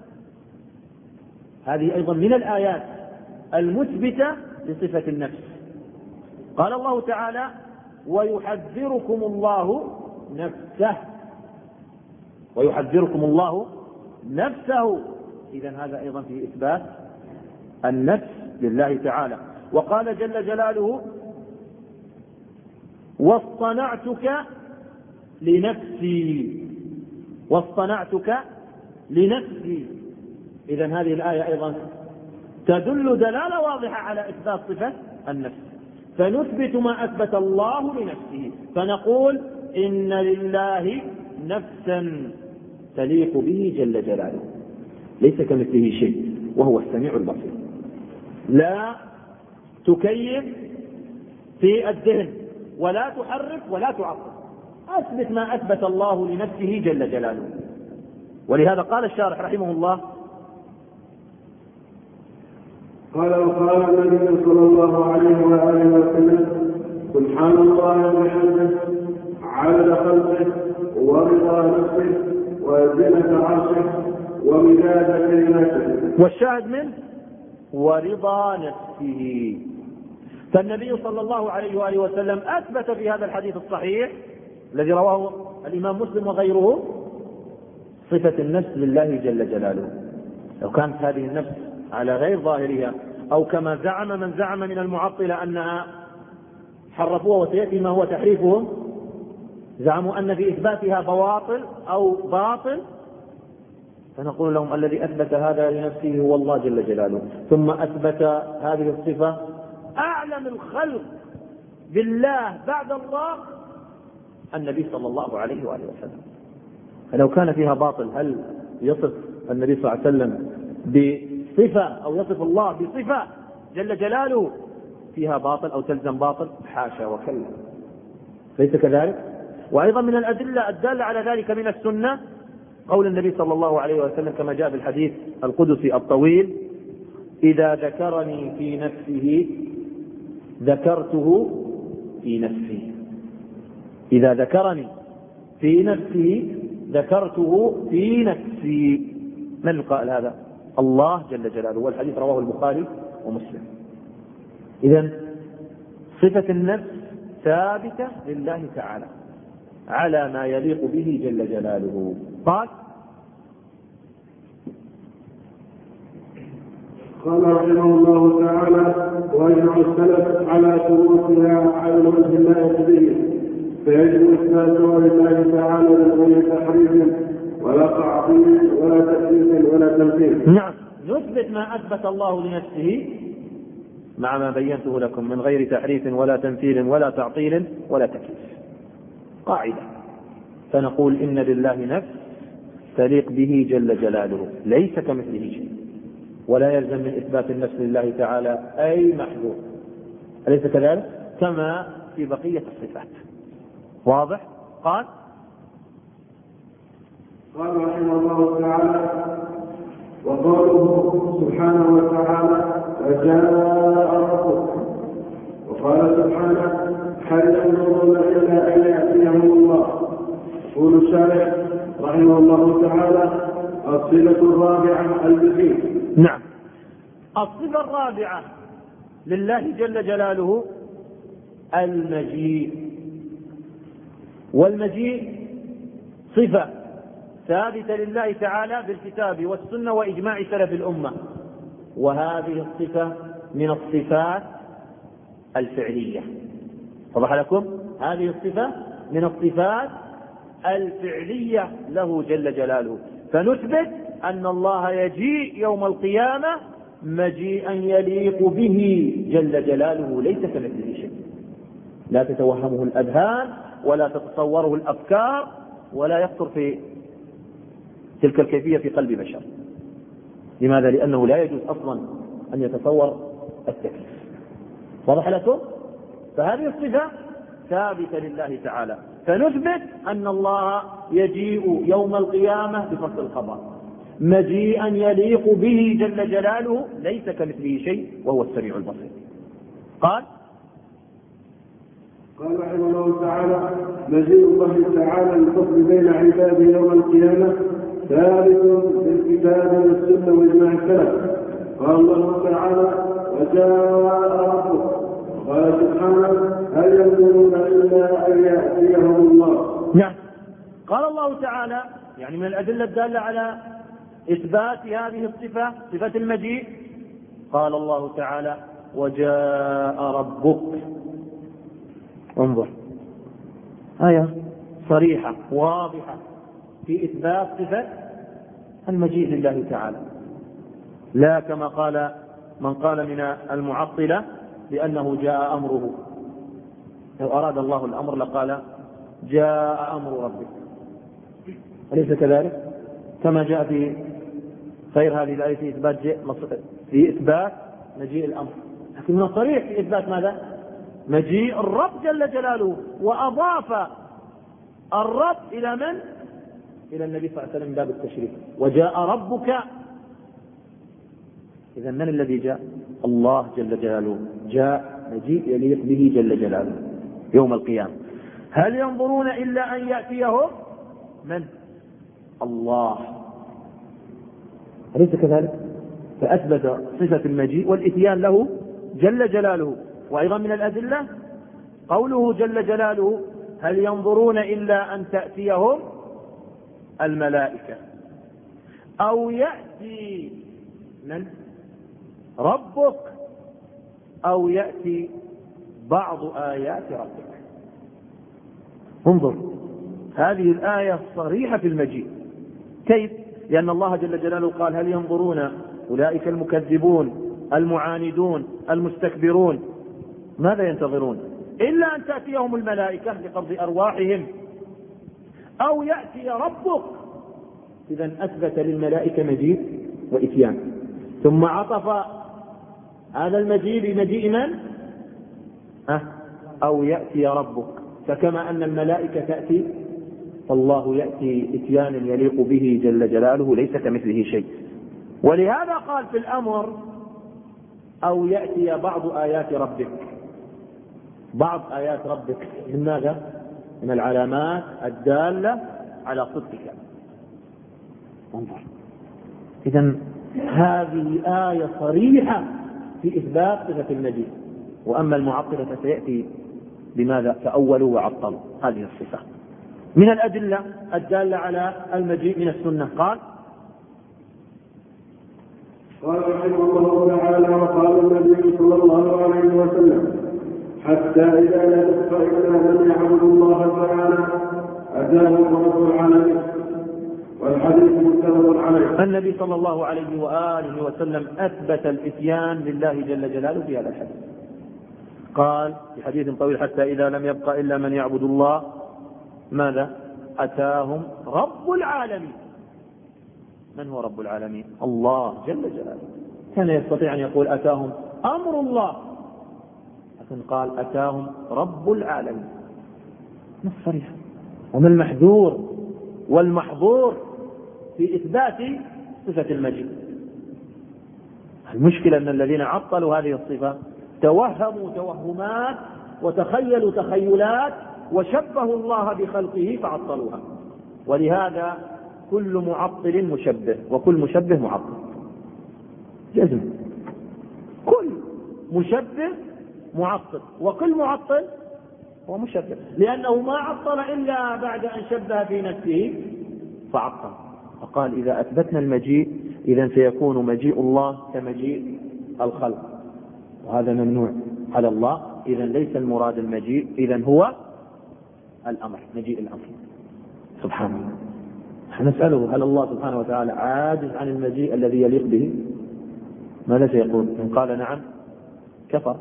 هذه أيضا من الآيات المثبتة لصفة النفس. قال الله تعالى ويحذركم الله نفسه ويحذركم الله نفسه. إذن هذا أيضا في إثبات النفس لله تعالى. وقال جل جلاله واصطنعتك لنفسي واصطنعتك لنفسي. إذن هذه الآية أيضا تدل دلالة واضحة على إثبات صفة النفس، فنثبت ما أثبت الله لنفسه، فنقول إن لله نفسا تليق به جل جلاله ليس كمثله شيء وهو السميع البصير. لا تكيف في الذهن ولا تحرف ولا تعطل، أثبت ما أثبت الله لنفسه جل جلاله. ولهذا قال الشارح رحمه الله قال وقال النبي صلى الله عليه وآله وسلم سبحان الله وبحمده عدد خلقه ورضا نفسه وزنة عرشه ومداد كلماته. والشاهد منه ورضا نفسه. فالنبي صلى الله عليه وآله وسلم أثبت في هذا الحديث الصحيح الذي رواه الإمام مسلم وغيره صفة النفس لله جل جلاله. لو كانت هذه النفس على غير ظاهرها أو كما زعم من زعم من المعطلة أنها حرفوها وسيأتي ما هو تحريفهم، زعموا أن في إثباتها بواطل أو باطل، فنقول لهم الذي أثبت هذا لنفسه هو الله جل جلاله، ثم أثبت هذه الصفة أعلم الخلق بالله بعد الله النبي صلى الله عليه وآله وسلم. فلو كان فيها باطل هل يصف النبي صلى الله عليه وسلم بصفة أو يصف الله بصفة جل جلاله فيها باطل أو تلزم باطل؟ حاشا وكلا، ليس كذلك. وأيضا من الأدلة الدالة على ذلك من السنة قول النبي صلى الله عليه وسلم كما جاء في الحديث القدسي الطويل إذا ذكرني في نفسه ذكرته في نفسي. إذا ذكرني في نفسه ذكرته في نفسي. من قال هذا؟ الله جل جلاله، والحديث رواه البخاري ومسلم. إذن صفة النفس ثابتة لله تعالى على ما يليق به جل جلاله. قال قال رحمه الله تعالى ويجمع السلف على ثبوتها على الوجه اللائق به، فيجب إثباتها لله تعالى من غير تحريف ولا تعطيل ولا تأكيد ولا تمثيل. نعم، نثبت ما أثبت الله لنفسه مع ما بينته لكم من غير تحريف ولا تمثيل ولا تعطيل ولا تكييف، قاعدة. فنقول إن لله نفس تليق به جل جلاله ليس كمثله شيء، ولا يلزم من إثبات النفس لله تعالى أي محذور، أليس كذلك؟ كما في بقية الصفات. واضح؟ قال قال رحمه الله تعالى وقوله سبحانه وتعالى وجاء ربك، وقال سبحانه هل ينظرون إلا أن يأتيهم الله. يقول الشارح رحمه الله تعالى الصفة الرابعة المجيء. نعم، الصفة الرابعة لله جل جلاله المجيء. والمجيء صفة ثابتة لله تعالى بالكتاب والسنة وإجماع سلف الأمة، وهذه الصفة من الصفات الفعلية. وضح لكم؟ هذه الصفة من الصفات الفعلية له جل جلاله، فنثبت أن الله يجيء يوم القيامة مجيئا يليق به جل جلاله ليس كمثله شيء، لا تتوهمه الأذهان ولا تتصوره الأفكار ولا يخطر في تلك الكيفية في قلب بشر. لماذا؟ لأنه لا يجوز أصلا أن يتصور التكليف. واضح لكم؟ فهذه الصفة ثابتة لله تعالى، فنثبت أن الله يجيء يوم القيامة بفصل الخبر مجيئا يليق به جل جلاله ليس كمثله شيء وهو السميع البصير. قال قال رحمه الله تعالى مجيء الله تعالى الفصل بين عباده يوم القيامة ثابت بالكتاب والسنة وإجماع السلف. قال الله تعالى وجاء ربك، قال سبحانه هل ينظرون إلا أن يأتيهم الله. نعم. قال الله تعالى يعني من الأدلة الدالة على إثبات هذه الصفة صفة المجيء، قال الله تعالى وجاء ربك. انظر آية صريحة واضحة في إثبات صفة المجيء لله تعالى، لا كما قال من قال من المعطلة بأنه جاء أمره. لو أراد الله الأمر لقال جاء أمر ربك، أليس كذلك؟ كما جاء في غير هذه الآية في إثبات في إثبات مجيء الأمر، لكن من صريح في إثبات ماذا؟ مجيء الرب جل جلاله، وأضاف الرب إلى من؟ إلى النبي صلى الله عليه وسلم من باب التشريف، وجاء ربك. إذا من الذي جاء؟ الله جل جلاله جاء مجيء يليق به جل جلاله يوم القيامة. هل ينظرون إلا أن يأتيهم من؟ الله، أليس كذلك؟ فأثبت صفة المجيء والإتيان له جل جلاله. وأيضا من الأدلة قوله جل جلاله هل ينظرون إلا أن تأتيهم الملائكة أو يأتي من؟ ربك أو يأتي بعض آيات ربك. انظر هذه الآية صريحة في المجيء. كيف؟ لأن الله جل جلاله قال هل ينظرون أولئك المكذبون المعاندون المستكبرون ماذا ينتظرون؟ إلا أن تأتيهم الملائكة لقبض أرواحهم أو يأتي ربك. إذن أثبت للملائكة مجيء وإتيان، ثم عطف هذا المجيء بمجيء من؟ أه؟ أو يأتي ربك. فكما أن الملائكة تأتي فالله يأتي إتيانا يليق به جل جلاله ليس كمثله شيء. ولهذا قال في الأمر أو يأتي بعض آيات ربك. بعض آيات ربك من ماذا؟ من العلامات الدالة على صدقك. انظر إذن هذه آية صريحة في إثبات صفة المجيء. وأما المعطلة فسيأتي بماذا؟ فأولوا وعطلوا هذه الصفة. من الأدلة الدالة على المجيء من السنة قال قال رحمه الله تعالى وقال النبي صلى الله عليه وسلم حتى إذا لا تبقى إلا من يعبد الله تعالى أتاهم رب العالمين. والحديث متفق عليه. النبي صلى الله عليه وآله وسلم أثبت الإتيان لله جل جلاله في هذا الحديث. قال في حديث طويل حتى إذا لم يبقى إلا من يعبد الله ماذا؟ أتاهم رب العالمين. من هو رب العالمين؟ الله جل جلاله. كان يستطيع أن يقول أتاهم أمر الله، لكن قال أتاهم رب العالمين. نص صريح. وما المحذور والمحظور في إثبات صفة المجيء؟ المشكلة أن الذين عطلوا هذه الصفة توهموا توهمات وتخيلوا تخيلات وشبهوا الله بخلقه فعطلوها. ولهذا كل معطل مشبه وكل مشبه معطل جزم. كل مشبه معطل وكل معطل هو مشبه، لأنه ما عطل إلا بعد أن شبه في نفسه فعطل. فقال إذا أثبتنا المجيء إذن سيكون مجيء الله كمجيء الخلق، وهذا ممنوع على الله. إذن ليس المراد المجيء، إذن هو الأمر، مجيء الأمر سبحانه. نسأله هل الله سبحانه وتعالى عاجز عن المجيء الذي يليق به؟ ماذا سيقول؟ إن قال نعم كفر،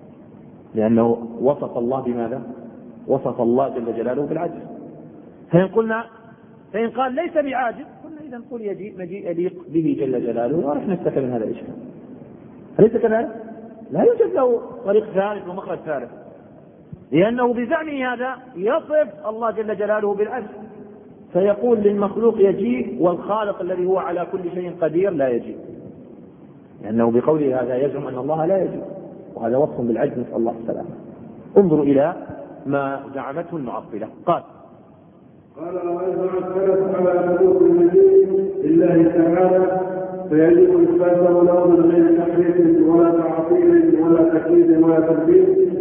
لأنه وصف الله بماذا؟ وصف الله جل جلاله بالعجز. فإن قلنا فإن قال ليس بعاجز قلنا إذا نقول يجيء مجيء يليق به جل جلاله ورح نستفيد من هذا الإشكال. أليس كذلك؟ لا يوجد له طريق ثالث ومخرج ثالث، لأنه بزعمه هذا يصف الله جل جلاله بالعجز، فيقول للمخلوق يجيء والخالق الذي هو على كل شيء قدير لا يجيء، لأنه بقوله هذا يزعم أن الله لا يجيء، وهذا وصف بالعجز، نسأل الله السلامة. انظروا إلى ما زعمته المعطلة. قال قال وأيضا السلف على ثبوت المجيء لله تعالى فيجب إثباته له من غير تحريف ولا تعطيل ولا تكييف ولا تبديل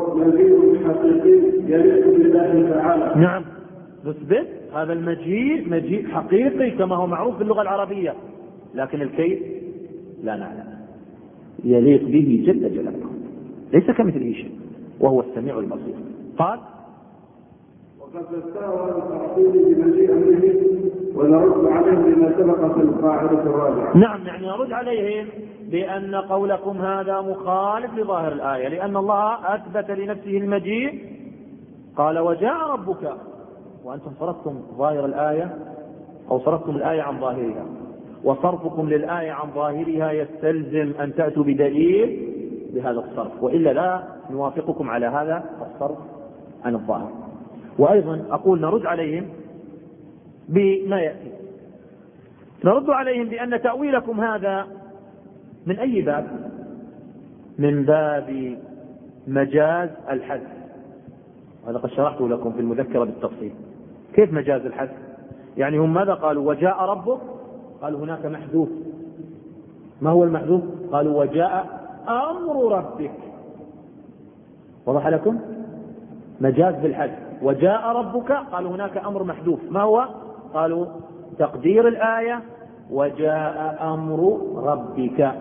مجيء حقيقي يليق بالله تعالى. نعم، نثبت هذا المجيء مجيء حقيقي كما هو معروف في اللغة العربية، لكن الكيف لا نعلم، يليق به جل جلاله، ليس كمثله شيء وهو السميع البصير. قال وقد تستاوى التعطيل بمجيء أمره ونرد عليه بما سبق في القاعدة الرابعة. نعم، يعني نرد عليهم بأن قولكم هذا مخالف لظاهر الآية، لأن الله أثبت لنفسه المجيء، قال وجاء ربك، وأنتم صرفتم ظاهر الآية أو صرفتم الآية عن ظاهرها، وصرفكم للآية عن ظاهرها يستلزم أن تأتوا بدليل بهذا الصرف، وإلا لا نوافقكم على هذا الصرف عن الظاهر. وأيضا أقول نرد عليهم بما يأتي، نرد عليهم بأن تأويلكم هذا من أي باب؟ من باب مجاز الحذف، هذا قد شرحته لكم في المذكرة بالتفصيل. كيف مجاز الحذف؟ يعني هم ماذا قالوا؟ وجاء ربك، قالوا هناك محذوف، ما هو المحذوف؟ قالوا وجاء أمر ربك. وضح لكم؟ مجاز بالحذف، وجاء ربك، قالوا هناك أمر محذوف، ما هو؟ قالوا تقدير الآية وجاء أمر ربك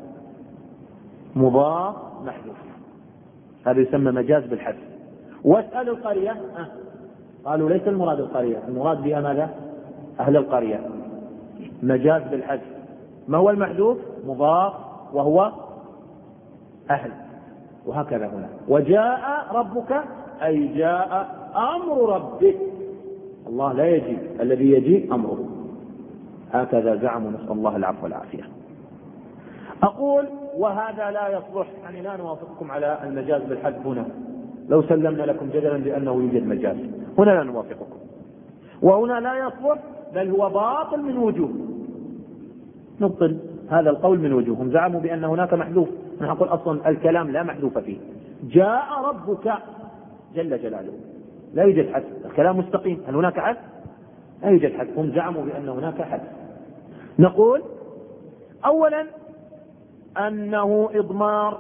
مضاف محذوف، هذا يسمى مجاز بالحذف. واسأل القرية، أه. قالوا ليس المراد القرية، المراد بها ماذا؟ أهل القرية، مجاز بالحذف. ما هو المحذوف؟ مضاف وهو أهل. وهكذا هنا وجاء ربك أي جاء أمر ربك، الله لا يجيء، الذي يجيء أمره. هكذا زعموا، نسأل الله العفو والعافية. أقول وهذا لا يصلح، يعني لا نوافقكم على المجاز بالحذف هنا، لو سلمنا لكم جدلا بأنه يوجد مجاز، هنا لا نوافقكم، وهنا لا يصلح، بل هو باطل من وجوه، نبطل هذا القول من وجوه. هم زعموا بأن هناك محذوف، نحن نقول أصلا الكلام لا محذوف فيه، جاء ربك جل جلاله، لا يوجد حذف، الكلام مستقيم، هل هناك حذف؟ لا يوجد حذف. هم زعموا بأن هناك حذف. نقول أولا أنه إضمار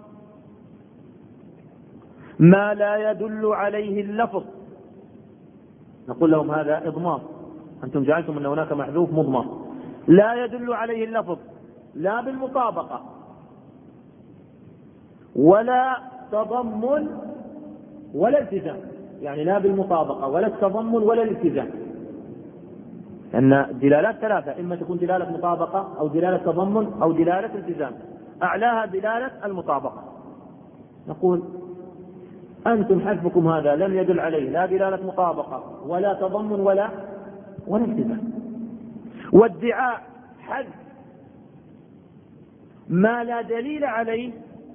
ما لا يدل عليه اللفظ، نقول لهم هذا إضمار، أنتم جعلتم أن هناك محذوف مضمر لا يدل عليه اللفظ، لا بالمطابقة ولا تضمن ولا التزام، يعني لا بالمطابقة ولا التضمن ولا الالتزام، لأن الدلالات ثلاثة، إما تكون دلالة مطابقة أو دلالة تضمن أو دلالة التزام، أعلاها دلالة المطابقة. نقول أنتم حذفكم هذا لم يدل عليه لا دلالة مطابقة ولا تضمن ولا ولا التزام. وادعاء حذف ما لا دليل عليه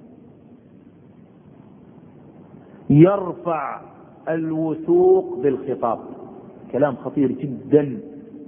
يرفع الوثوق بالخطاب، كلام خطير جدا.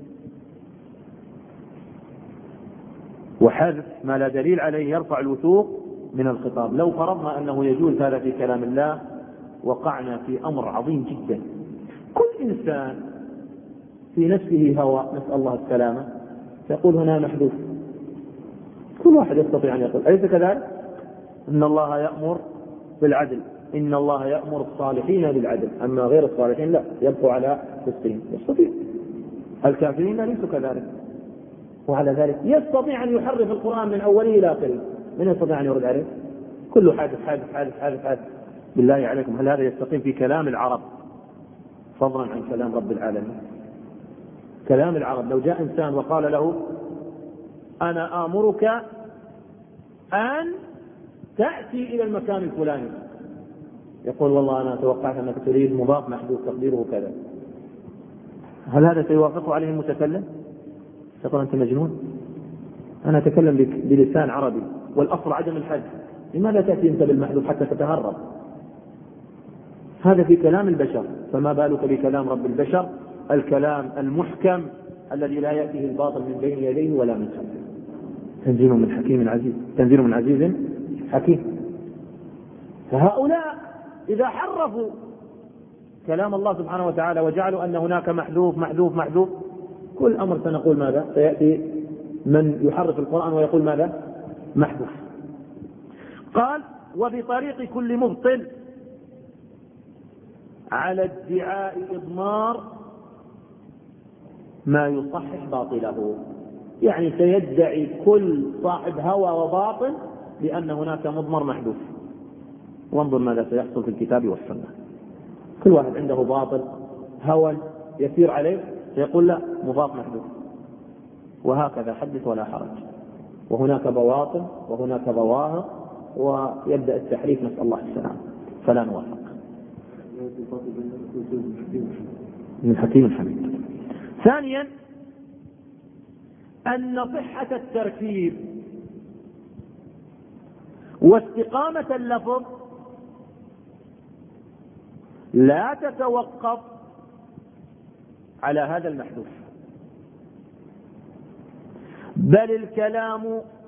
وحذف ما لا دليل عليه يرفع الوثوق من الخطاب. لو فرضنا أنه يجوز هذا في كلام الله وقعنا في أمر عظيم جدا. كل إنسان في نفسه هوى، نسأل الله السلامة، يقول هنا محذوف، كل واحد يستطيع أن يقول أليس كذلك؟ إن الله يأمر بالعدل، إن الله يأمر الصالحين بالعدل، أما غير الصالحين لا، يبقوا على فسقهم. يستطيع. الكافرين ليسوا كذلك. وعلى ذلك يستطيع أن يحرف القرآن من أوله إلى آخره، من يستطيع أن يرد عليه؟ كله حادث حادث حادث حادث حادث. بالله عليكم، هل هذا يستقيم في كلام العرب فضلا عن كلام رب العالمين؟ كلام العرب لو جاء إنسان وقال له أنا آمرك أن تأتي إلى المكان الفلاني، يقول والله أنا توقعت أنك تريد مضاف محذوف تقديره كذا، هل هذا سيوافقه عليه المتكلم؟ يقول أنت مجنون، أنا أتكلم بلسان عربي والأصل عدم الحذف، لماذا تأتي أنت بالمحذوف حتى تتهرب؟ هذا في كلام البشر، فما بالك بكلام رب البشر، الكلام المحكم الذي لا يأتيه الباطل من بين يديه ولا من خلفه. تنزيل من حكيم عزيز، تنزيل من عزيز حكيم. فهؤلاء إذا حرفوا كلام الله سبحانه وتعالى وجعلوا أن هناك محذوف محذوف محذوف، كل أمر سنقول ماذا؟ سيأتي من يحرف القرآن ويقول ماذا؟ محذوف. قال وبطريق كل مبطل، على ادعاء إضمار ما يصحح باطله. يعني سيدعي كل صاحب هوى وباطل بأن هناك مضمر محدوث، وانظر ماذا سيحصل في الكتاب والسنة. كل واحد عنده باطل هوى يسير عليه سيقول لا مضاف محدوث، وهكذا حدث ولا حرج. وهناك بواطن وهناك ظواهر، ويبدأ التحريف، نسأل الله السلامة، فلا نوافق. من حكيم حميد. ثانيا أن صحة التركيب واستقامة اللفظ لا تتوقف على هذا المحذوف، بل الكلام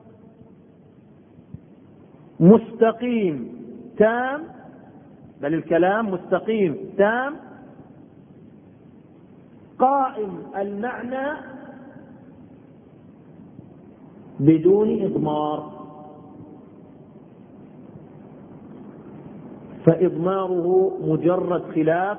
مستقيم تام بل الكلام مستقيم تام قائم المعنى بدون إضمار، فإضماره مجرد خلاف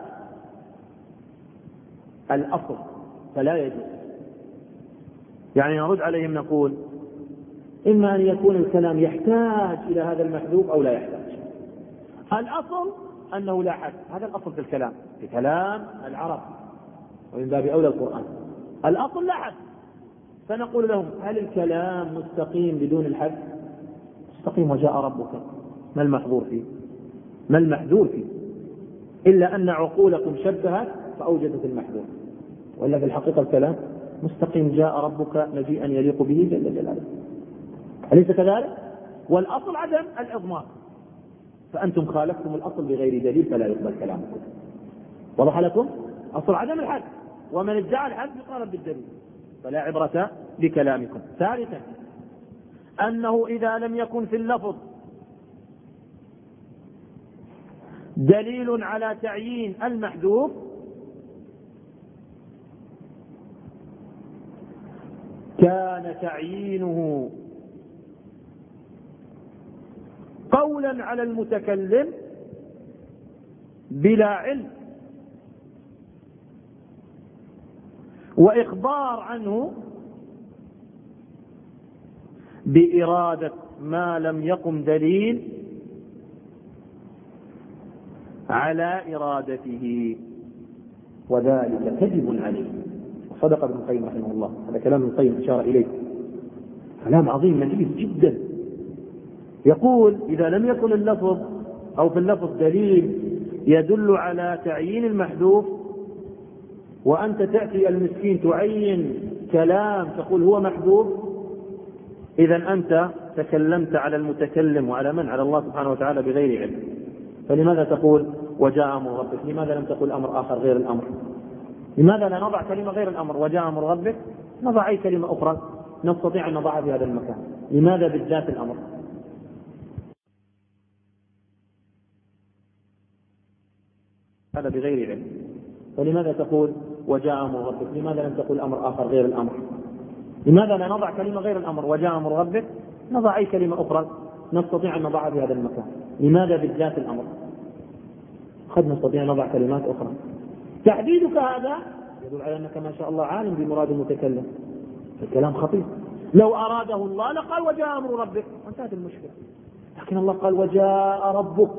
الأصل فلا يجوز. يعني نرد عليهم نقول إما أن يكون الكلام يحتاج إلى هذا المحذوف أو لا يحتاج. الأصل أنه لا حد، هذا الأصل في الكلام، في كلام العرب ومن باب أولى القرآن، الأصل لا حد. فنقول لهم هل الكلام مستقيم بدون الحد؟ مستقيم وجاء ربك، ما المحظور فيه؟ ما المحذور فيه؟ إلا أن عقولكم شبهت فأوجدت المحذور، وإلا في الحقيقة الكلام مستقيم، جاء ربك مجيئا يليق به جل جلاله، أليس كذلك؟ والأصل عدم الإضمار، فأنتم خالفتم الأصل بغير دليل فلا يقبل كلامكم. وضح لكم؟ أصل عدم الحد، ومن ادعى الحد يطالب بالدليل، فلا عبرة بكلامكم. ثالثا أنه إذا لم يكن في اللفظ دليل على تعيين المحذوف كان تعيينه قولا على المتكلم بلا علم، وإخبار عنه بإرادة ما لم يقم دليل على إرادته، وذلك كذب عليه. وصدق ابن القيم رحمه الله، هذا كلام ابن القيم أشار إليه، كلام عظيم نفيس جدا. يقول إذا لم يكن اللفظ أو في اللفظ دليل يدل على تعيين المحذوف، وأنت تأتي المسكين تعين كلام تقول هو محذوف، إذا أنت تكلمت على المتكلم وعلى من؟ على الله سبحانه وتعالى بغير علم. فلماذا تقول وجاء أمر ربك؟ لماذا لم تقل أمر آخر غير الأمر؟ لماذا لا نضع كلمة غير الأمر؟ وجاء أمر ربك، نضع أي كلمة أخرى نستطيع أن نضعها في هذا المكان. لماذا بالذات الأمر؟ هذا بغير علم. فلماذا تقول وجاء أمر ربك؟ لماذا لم تقل أمر آخر غير الأمر؟ لماذا لا نضع كلمة غير الأمر؟ وجاء أمر ربك، نضع أي كلمة أخرى نستطيع أن نضعها في هذا المكان. لماذا بالذات الأمر؟ قد نستطيع أن نضع كلمات أخرى. تحديدك هذا يدل على أنك ما شاء الله عالم بمراد المتكلم، الكلام خطير. لو أراده الله لقال وجاء أمر ربك وانتهت المشكلة، لكن الله قال وجاء ربك.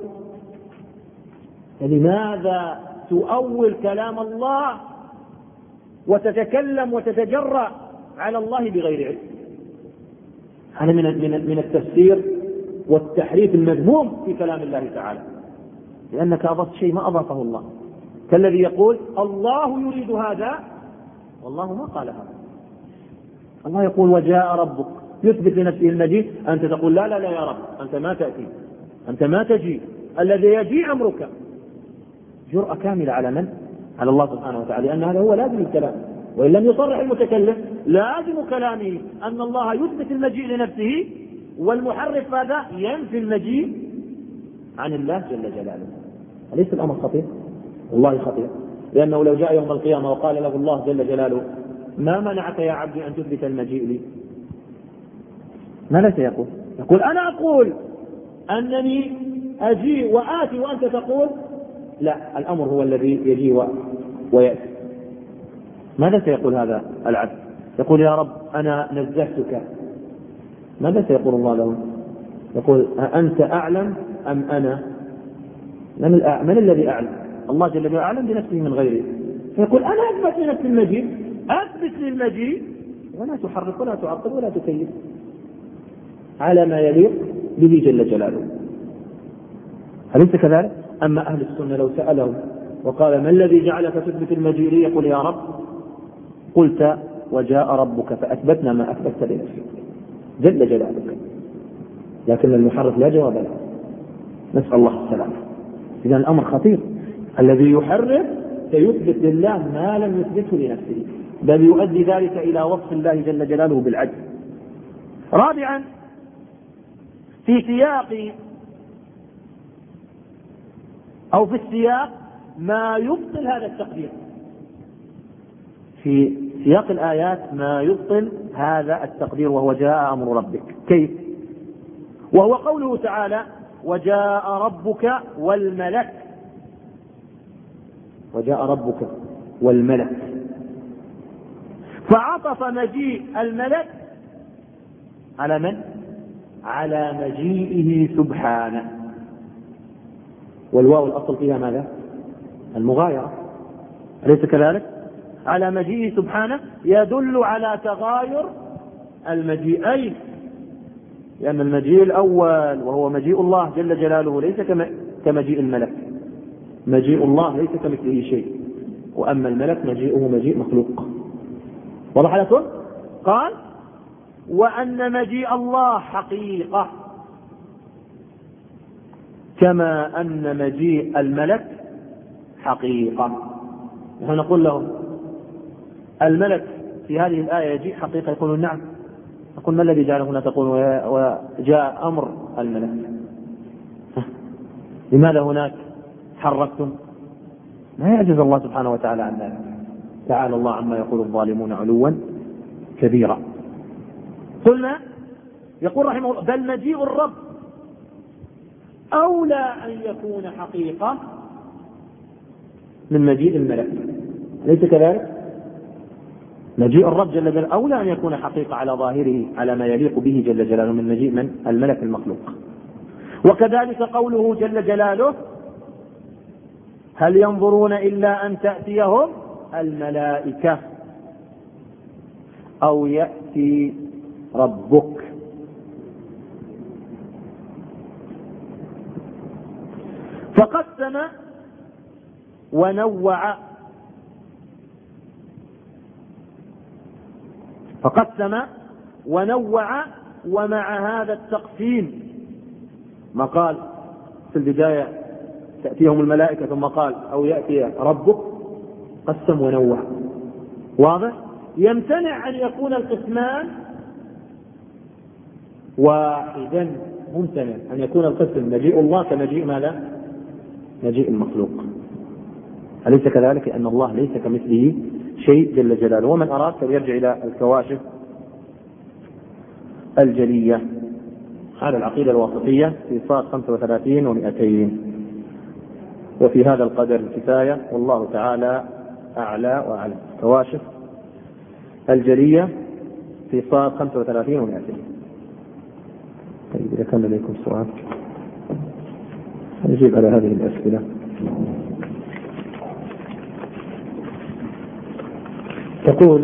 لماذا تؤول كلام الله وتتكلم وتتجرأ على الله بغير علم؟ هذا من من التفسير والتحريف المذموم في كلام الله تعالى، لأنك أضفت شيء ما أضافه الله، كالذي يقول الله يريد هذا والله ما قال هذا. الله يقول وجاء ربك، يثبت لنفسه المجيء، أنت تقول لا لا لا يا رب، أنت ما تأتي، أنت ما تجي، الذي يجيء أمرك. جرأة كاملة على من؟ على الله سبحانه وتعالى، لأن هذا هو لازم الكلام، وإن لم يصرح المتكلم لازم كلامه أن الله يثبت المجيء لنفسه، والمحرف هذا ينفي المجيء عن الله جل جلاله. أليس الأمر خطير؟ والله خطير، لأنه لو جاء يوم القيامة وقال له الله جل جلاله ما منعك يا عبدي أن تثبت المجيء لي؟ ماذا سيقول؟ يقول أنا أقول أنني أجيء وآتي وأنت تقول لا، الأمر هو الذي يجي ويأتي. ماذا سيقول هذا العبد؟ يقول يا رب أنا نزهتك. ماذا سيقول الله له؟ يقول أنت أعلم أم أنا؟ من, من الذي أعلم؟ الله جل وعلا أعلم بنفسه من غيره. فيقول أنا أثبت لنفسي المجيء، أثبت للمجيء ولا تحرك ولا تعطل ولا تكيف على ما يليق به جل جلاله. أليس كذلك؟ أما أهل السنة لو سألهم وقال ما الذي جعلك تثبت المجيء لي؟ يقول يا رب قلت وجاء ربك فأثبتنا ما أثبت لنفسك جل جلالك. لكن المحرف لا جواب له، نسأل الله السلامة. إذا الأمر خطير. الذي يحرف سيثبت لله ما لم يثبته لنفسه، بل يؤدي ذلك إلى وصف الله جل جلاله بالعجز. رابعا، في سياق أو في السياق ما يبطل هذا التقدير، في سياق الآيات ما يبطل هذا التقدير، وهو جاء أمر ربك. كيف؟ وهو قوله تعالى وجاء ربك والملك، وجاء ربك والملك، فعطف مجيء الملك على من؟ على مجيئه سبحانه. والواو الأصل فيها ماذا؟ المغايرة، أليس كذلك؟ على مجيئه سبحانه يدل على تغاير المجيئين، لأن المجيء الأول وهو مجيء الله جل جلاله ليس كمجيء الملك، مجيء الله ليس كمثله شيء، وأما الملك مجيئه مجيء مخلوق. وضح لكم؟ قال وأن مجيء الله حقيقة كما أن مجيء الملك حقيقة. نحن نقول لهم الملك في هذه الآية يجيء حقيقة، يقولون نعم. نقول ما الذي جعله هنا تقول وجاء أمر الملك؟ لماذا هناك حركتم؟ ما يعجز الله سبحانه وتعالى عن ذلك، تعالى الله عما يقول الظالمون علوا كبيرا. قلنا يقول رحمه الله بل مجيء الرب أولى أن يكون حقيقة من مجيء الملك، ليس كذلك؟ مجيء الرب جل جلاله أولى أن يكون حقيقة على ظاهره على ما يليق به جل جلاله من مجيء من الملك المخلوق. وكذلك قوله جل جلاله هل ينظرون إلا أن تأتيهم الملائكة أو يأتي ربك. فقسم ونوع فقسم ونوع ومع هذا التقسيم ما قال في البداية تأتيهم الملائكة ثم قال أو يأتي ربك، قسم ونوع. واضح؟ يمتنع أن يكون القسمان واحدا، ممتنع أن يكون القسم مجيء الله كمجيء ماذا؟ مجيء المخلوق. أليس كذلك؟ أن الله ليس كمثله شيء جل جلاله. ومن أراد فليرجع إلى الكواشف الجلية على العقيدة الواسطية في صاد خمسة وثلاثين ومئتين. وفي هذا القدر الكفاية، والله تعالى أعلى وأعلى. كواشف الجلية في صاد خمسة وثلاثين ومئتين. طيب إذا كان لديكم سؤال نجيب على هذه الأسئلة. تقول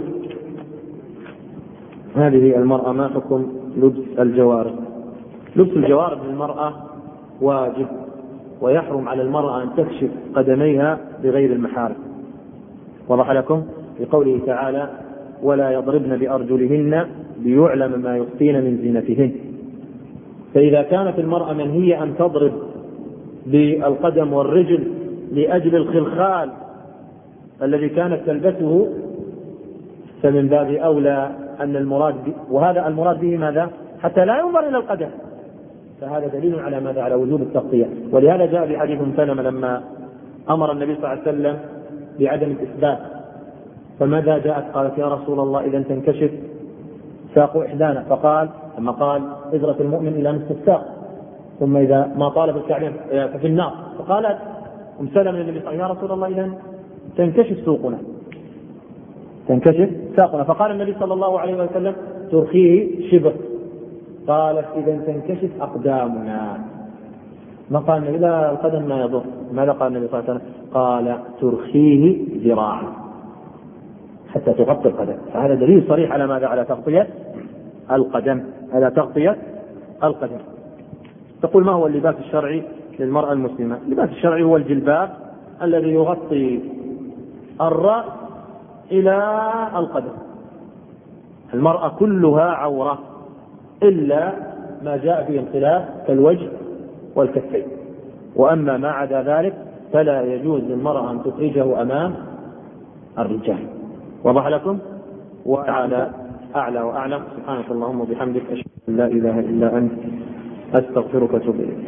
هذه المرأة ما حكم لبس الجوارب؟ لبس الجوارب للمرأة واجب، ويحرم على المرأة أن تكشف قدميها بغير المحارم. وضح لكم في قوله تعالى ولا يضربن بأرجلهن ليعلم ما يخفين من زينتهن. فإذا كانت المرأة منهية أن تضرب بالقدم والرجل لأجل الخلخال الذي كانت تلبسه، فمن باب أولى أن المراد وهذا المراد به ماذا؟ حتى لا ينظر إلى القدم. فهذا دليل على ماذا؟ على وجوب التغطية. ولهذا جاء بحديث سلمة لما أمر النبي صلى الله عليه وسلم بعدم الإثبات، فماذا جاءت؟ قالت يا رسول الله إذا تنكشف ساق إحدانا، فقال لما قال إزرة المؤمن إلى نصف الساق، ثم إذا ما طال في الكعبين ففي النار، فقالت أم سلمة النبي صلى الله عليه وسلم: يا رسول الله إذن تنكشف سوقنا تنكشف ساقنا. فقال النبي صلى الله عليه وسلم: ترخيه شبر. قالت: إذن تنكشف أقدامنا. ما قال النبي: لا، القدم ما يضر. ماذا قال النبي صلى الله عليه وسلم؟ قال: ترخيه ذراعا حتى تغطي القدم. فهذا دليل صريح على ماذا؟ على تغطية القدم، على تغطية القدم. تقول: ما هو اللباس الشرعي للمرأة المسلمة؟ اللباس الشرعي هو الجلباب الذي يغطي الرأس إلى القدم. المرأة كلها عورة إلا ما جاء فيه الخلاف كالوجه والكفين، وأما ما عدا ذلك فلا يجوز للمرأة أن تخرجه أمام الرجال. وضح لكم؟ وعلى أعلى وأعلم. سبحانك اللهم وبحمدك، أشهد أن لا إله إلا أنت، أستغفرك وأتوب إليك.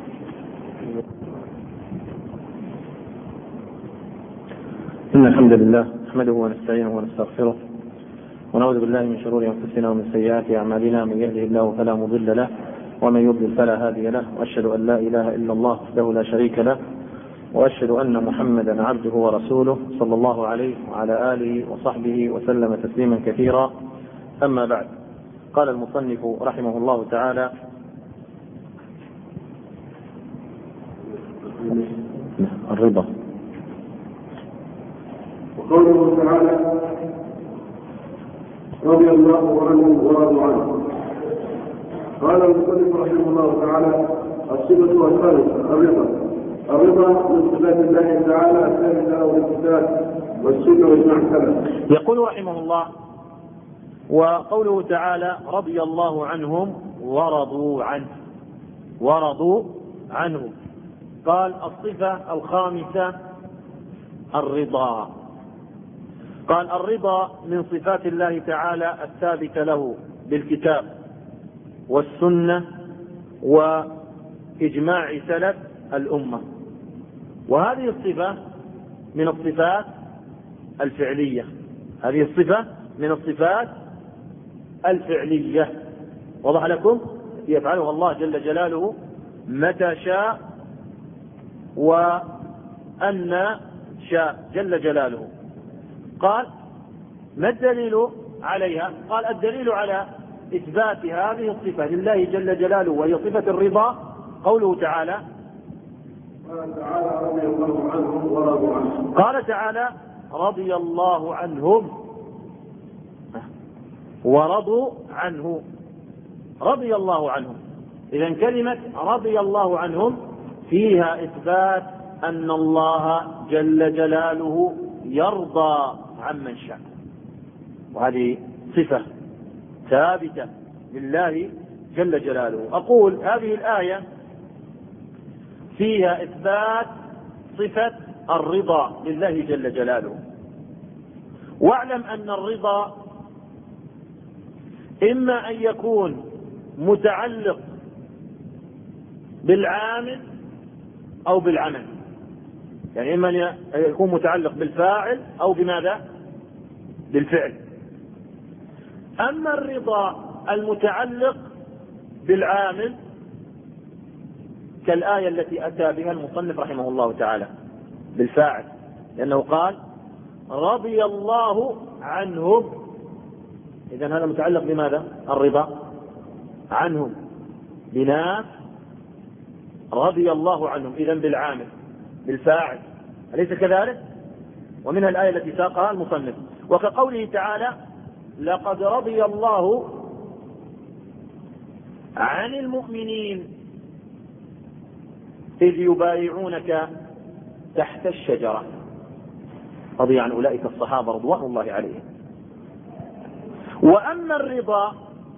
إن الحمد لله نحمده ونستعينه ونستغفره ونعوذ بالله من شرور أنفسنا ومن سيئات أعمالنا، من يهده الله فلا مضل له ومن يضلل فلا هادي له، وأشهد أن لا إله إلا الله وحده لا شريك له، وأشهد أن محمدا عبده ورسوله صلى الله عليه وعلى آله وصحبه وسلم تسليما كثيرا. أما بعد، قال المصنف رحمه الله تعالى: الرضا. وقوله تعالى: رضي الله عنه ورضوا عنه. قال المصنف رحمه الله تعالى: الصفة الثالثة الرضا. الرضا من صفات الله تعالى الثابتة والكتاب والسنة واجماع السلف. يقول رحمه الله: وقوله تعالى: رضي الله عنهم ورضوا عنه. ورضوا عنه. قال: الصفة الخامسة الرضا. قال: الرضا من صفات الله تعالى الثابتة له بالكتاب والسنة وإجماع سلف الأمة. وهذه الصفة من الصفات الفعلية. هذه الصفة من الصفات الفعلية. وضح لكم؟ يفعلها الله جل جلاله متى شاء وأن شاء جل جلاله. قال: ما الدليل عليها؟ قال: الدليل على إثبات هذه الصفة لله جل جلاله وهي صفة الرضا قوله تعالى: قال تعالى: رضي الله عنهم ورضوا عنه. قال تعالى: رضي الله عنهم ورضوا عنه. رضي الله عنهم. إذن كلمة رضي الله عنهم فيها إثبات أن الله جل جلاله يرضى عمن شاء، وهذه صفة ثابتة لله جل جلاله. أقول هذه الآية فيها إثبات صفة الرضا لله جل جلاله. واعلم أن الرضا إما أن يكون متعلق بالعامل أو بالعمل، يعني إما أن يكون متعلق بالفاعل أو بماذا؟ بالفعل. أما الرضا المتعلق بالعامل كالآية التي أتى بها المصنف رحمه الله تعالى بالفاعل، لأنه قال: رضي الله عنهم. إذن هذا متعلق بماذا؟ الرضا عنهم، بناس رضي الله عنهم، إذن بالعامل بالفاعل، أليس كذلك؟ ومنها الآية التي ساقها المصنف. وكقوله تعالى: لقد رضي الله عن المؤمنين إذ يبايعونك تحت الشجرة. رضي عن أولئك الصحابة رضوان الله عليهم. وأما الرضا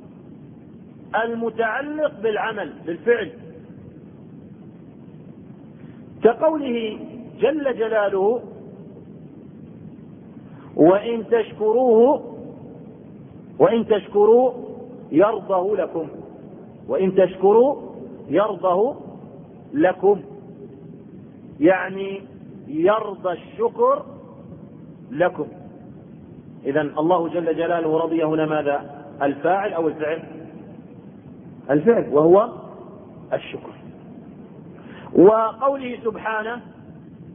المتعلق بالعمل بالفعل كقوله جل جلاله: وإن تشكروه وإن تشكروا يرضه لكم. وإن تشكروا يرضه لكم، يعني يرضى الشكر لكم. إذن الله جل جلاله رضي هنا ماذا؟ الفاعل أو الفعل؟ الفعل، وهو الشكر. وقوله سبحانه: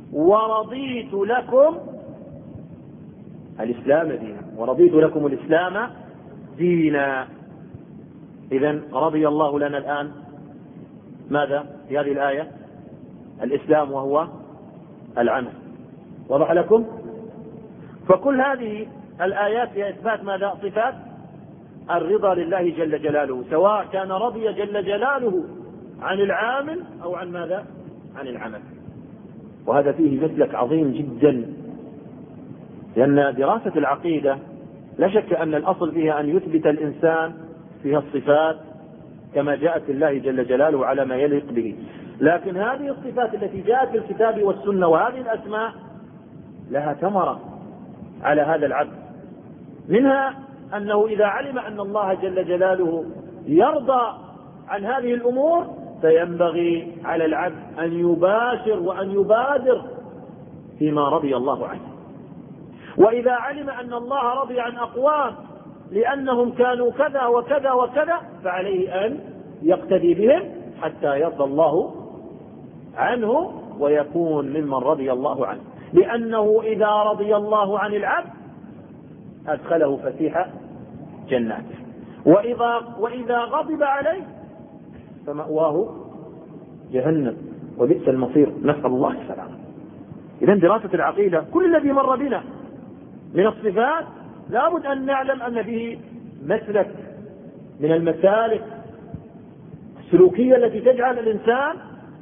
ورضيت لكم الإسلام دينا ورضيت لكم الإسلام دينا. إذن رضي الله لنا الآن ماذا في هذه الآية؟ الإسلام وهو العمل. وضح لكم؟ فكل هذه الآيات في إثبات ماذا؟ صفات الرضا لله جل جلاله، سواء كان رضي جل جلاله عن العامل أو عن ماذا؟ عن العمل. وهذا فيه مسلك عظيم جدا، لأن دراسة العقيدة لا شك أن الأصل فيها أن يثبت الإنسان فيها الصفات كما جاءت الله جل جلاله على ما يليق به، لكن هذه الصفات التي جاءت في الكتاب والسنة وهذه الأسماء لها ثمرة على هذا العبد، منها أنه إذا علم أن الله جل جلاله يرضى عن هذه الأمور فينبغي على العبد أن يباشر وأن يبادر فيما رضي الله عنه. وإذا علم أن الله رضي عن أقوام لأنهم كانوا كذا وكذا وكذا فعليه أن يقتدي بهم حتى يرضى الله عنه ويكون ممن رضي الله عنه، لأنه إذا رضي الله عن العبد أدخله فسيح جناته، وإذا, وإذا غضب عليه فمأواه جهنم وبئس المصير، نسأل الله السلامة. إذن دراسة العقيدة كل الذي مر بنا من الصفات لابد أن نعلم أن فيه مسلك من المسالك السلوكية التي تجعل الإنسان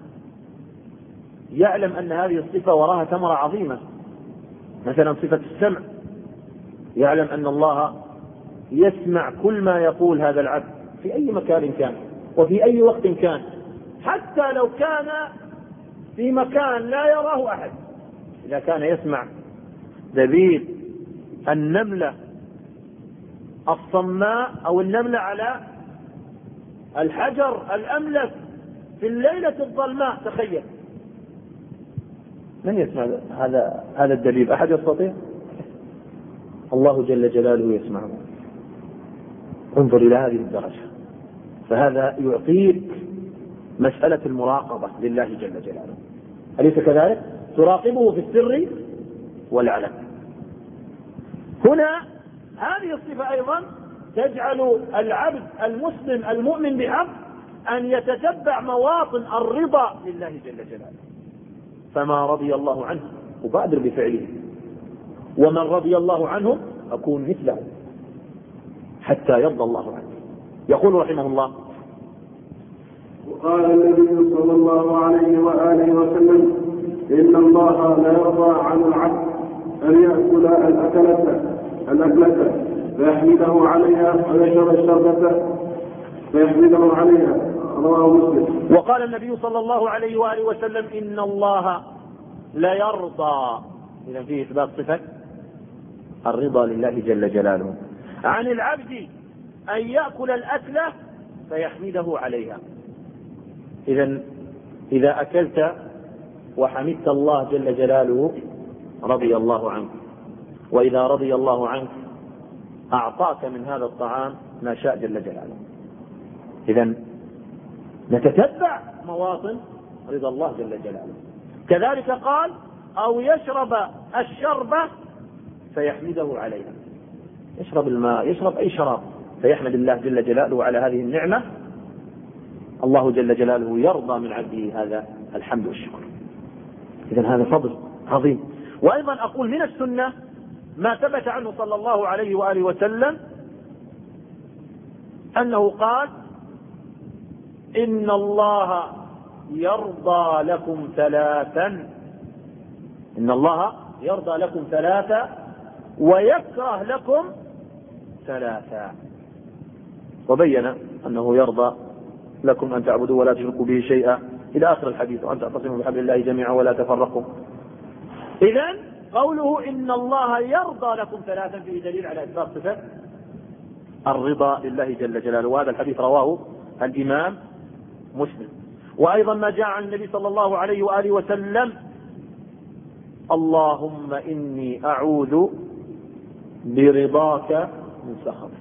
يعلم أن هذه الصفة وراها ثمرة عظيمة. مثلا صفة السمع، يعلم أن الله يسمع كل ما يقول هذا العبد في أي مكان كان وفي أي وقت كان، حتى لو كان في مكان لا يراه أحد. إذا كان يسمع دبيب النملة الصماء أو النملة على الحجر الأملس في الليلة الظلماء، تخيل من يسمع هذا هذا الدبيب؟ أحد يستطيع؟ الله جل جلاله يسمعه. انظر إلى هذه الدرجة، فهذا يعطيك مسألة المراقبة لله جل جلاله، أليس كذلك؟ تراقبه في السر والعلن. هنا هذه الصفة أيضا تجعل العبد المسلم المؤمن بحق أن يتتبع مواطن الرضا لله جل جلاله، فما رضي الله عنه أبادر بفعله، ومن رضي الله عنه أكون مثله حتى يرضى الله عنه. يقول رحمه الله: وقال النبي صلى الله عليه وآله وسلم: إن الله لا يرضى عن العبد أن يأكل الأكلة الأكلة فيحمده عليها ويشرب الشربة فيحمده عليها، رواه مسلم. وقال النبي صلى الله عليه وآله وسلم: إن الله لا يرضى، إذا فيه إثبات صفة الرضا لله جل جلاله عن العبد أن يأكل الأكلة فيحمده عليها. إذا إذا أكلت وحمدت الله جل جلاله رضي الله عنك، وإذا رضي الله عنك أعطاك من هذا الطعام ما شاء جل جلاله. إذا نتتبع مواطن رضا الله جل جلاله. كذلك قال: أو يشرب الشربة فيحمده عليها، يشرب الماء، يشرب أي شراب فيحمد الله جل جلاله على هذه النعمة. الله جل جلاله يرضى من عبده هذا الحمد والشكر. إذن هذا فضل عظيم. وأيضا أقول من السنة ما ثبت عنه صلى الله عليه وآله وسلم أنه قال: إن الله يرضى لكم ثلاثا، إن الله يرضى لكم ثلاثا ويكره لكم ثلاثا. وبين أنه يرضى لكم أن تعبدوا ولا تشركوا به شيئا إلى آخر الحديث، وأن تعتصموا بحبل الله جميعا ولا تفرقوا. إذن قوله إن الله يرضى لكم ثلاثا فيه دليل على إثبات صفة الرضا لله جل جلاله، وهذا الحديث رواه الإمام مسلم. وأيضا ما جاء عن النبي صلى الله عليه وآله وسلم: اللهم إني أعوذ برضاك من سخطك.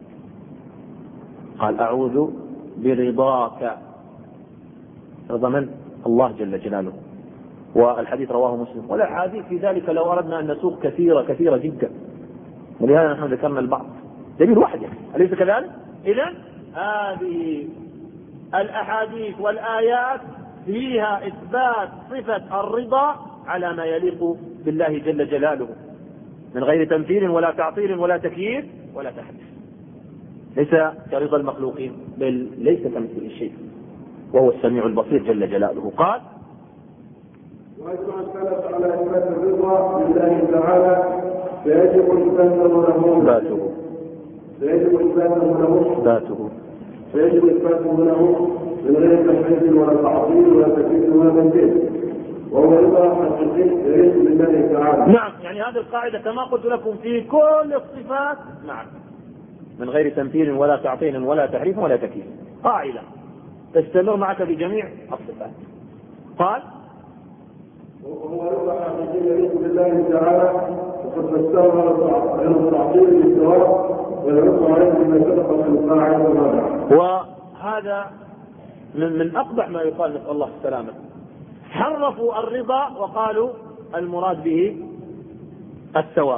قال: أعوذ برضاك، رضا من؟ الله جل جلاله. والحديث رواه مسلم. والأحاديث في ذلك لو أردنا أن نسوق كثيرة كثيرة جدا، ولهذا نحن ذكرنا البعض، دليل واحد يعني. أليس كذلك؟ إذن هذه الأحاديث والآيات فيها إثبات صفة الرضا على ما يليق بالله جل جلاله، من غير تمثيل ولا تعطيل ولا تكييف ولا تحديث. ليس كرضا المخلوقين، بل ليس كمثل الشيء، وهو السميع البصير جل جلاله. قال: وأجمع السلف على إثبات الرضا لله تعالى فيجب إثباته له ذاته فيجب إثباته له ذاته فيجب إثباته له من غير تحريف ولا تعطيل ولا تكييف ولا تمثيل، وهو رضا حقيقي يليق بالله تعالى. نعم، يعني هذه القاعدة كما قلت لكم في كل الصفات، نعم، من غير تمثيل ولا تعطيل ولا تحريف ولا تكييف، قاعدة تستمر معك بجميع الصفات. قال: وهو رضا حقيقي يليق بالله تعالى، وقد فسرها بين التعطيل بالثواب ويرد عليه بما سبق في القاعدة الرابعة. وهذا من من أقبح ما يقال، نسأل الله السلامة. حرفوا الرضا وقالوا المراد به الثواب.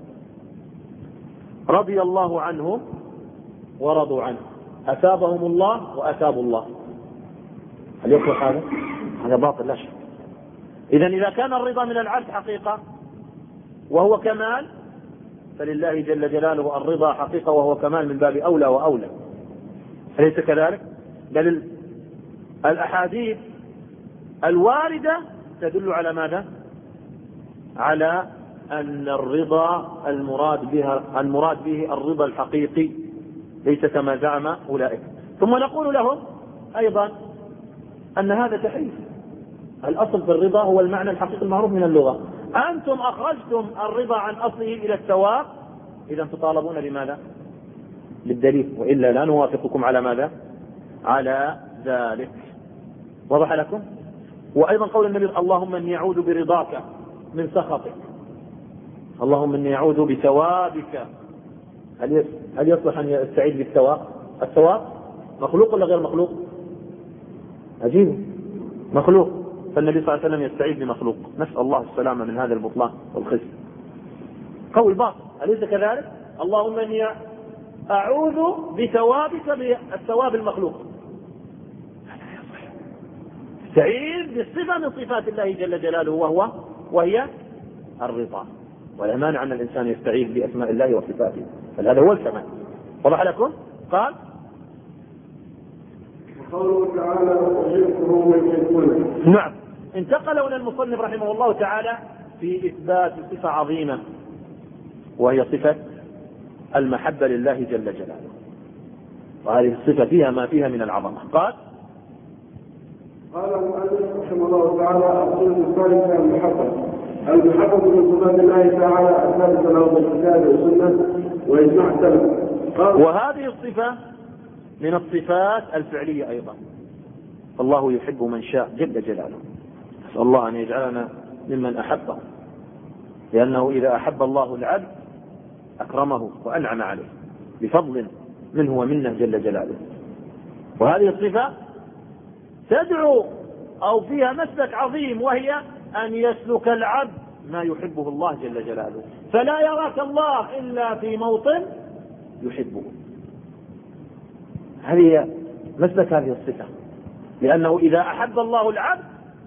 رضي الله عنهم ورضوا عنه، أثابهم الله وأثابوا الله. هل يصلح هذا؟ هذا باطل لا شك. إذن إذا كان الرضا من العبد حقيقة وهو كمال، فلله جل جلاله الرضا حقيقة وهو كمال من باب أولى وأولى. أليس كذلك؟ بل الأحاديث الواردة تدل على ماذا؟ على أن الرضا المراد بها المراد به الرضا الحقيقي، ليس كما زعم أولئك. ثم نقول لهم أيضا أن هذا تحريف. الأصل في الرضا هو المعنى الحقيقي المعروف من اللغة. أنتم أخرجتم الرضا عن أصله إلى الثواب، إذا تطالبون بماذا؟ بالدليل، وإلا لا نوافقكم على ماذا؟ على ذلك. وضح لكم؟ وأيضا قول النبي: اللهم إني أعوذ برضاك من سخطك، اللهم إني أعوذ بثوابك. هل هل يصلح أن يستعيذ بالثواب؟ الثواب مخلوق ولا غير مخلوق؟ عجيب، مخلوق. فالنبي صلى الله عليه وسلم يستعيذ بمخلوق. نسأل الله السلامة من هذا البطلان والخزي. قول باطل، أليس كذلك؟ اللهم إني أعوذ بثوابك بالثواب المخلوق. استعيذ بصفة من صفات الله جل جلاله، وهو وهي الرضا. ولا مانع أن الإنسان يستعيذ بأسماء الله وصفاته، فهذا هو الكمال. وضح لكم؟ قال: وقوله تعالى: ويحبهم ويحبونه. نعم، انتقل إلى المصنف رحمه الله تعالى في إثبات صفة عظيمة، وهي صفة المحبة لله جل جلاله. وهذه الصفة فيها ما فيها من العظمة. قال: قال المؤلف رحمه الله تعالى: الصفة الثالثة المحبة. المحبة من صفات الله تعالى الثابتة له بالكتاب والسنة وإجماع السلف. وهذه الصفة من الصفات الفعلية أيضا، فالله يحب من شاء جل جلاله. نسأل الله أن يجعلنا ممن أحبه، لأنه إذا أحب الله العبد أكرمه وأنعم عليه بفضل منه ومنه جل جلاله. وهذه الصفة تدعو أو فيها مسلك عظيم، وهي أن يسلك العبد ما يحبه الله جل جلاله، فلا يراك الله إلا في موطن يحبه. هذه مسلك هذه الصفة، لأنه إذا أحب الله العبد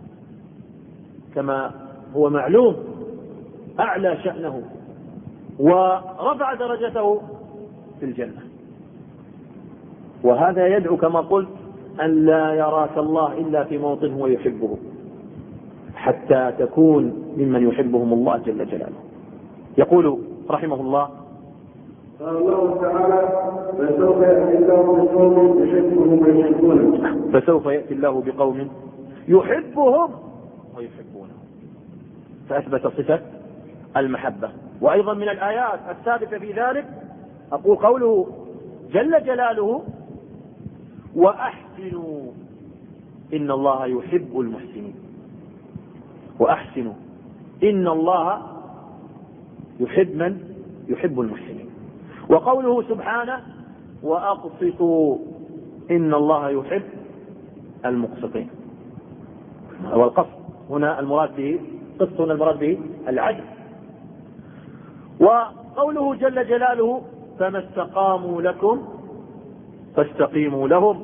كما هو معلوم أعلى شأنه ورفع درجته في الجنة. وهذا يدعو كما قلت أن لا يراك الله إلا في موطن هو يحبه، حتى تكون ممن يحبهم الله جل جلاله. يقول رحمه الله: قال الله تعالى: فسوف يأتي الله بقوم يحبهم ويحبونه. فسوف يأتي الله بقوم يحبهم ويحبونه. فأثبت صفة المحبة. وأيضا من الآيات الثابتة في ذلك أقول قوله جل جلاله: وأحسنوا إن الله يحب المحسنين. وأحسنوا إن الله يحب من يحب المحسنين. وقوله سبحانه: وأقسطوا إن الله يحب المقسطين. والقسط هنا المراد به قسط، هنا المراد به العدل. وقوله جل جلاله فما استقاموا لكم فاستقيموا لهم،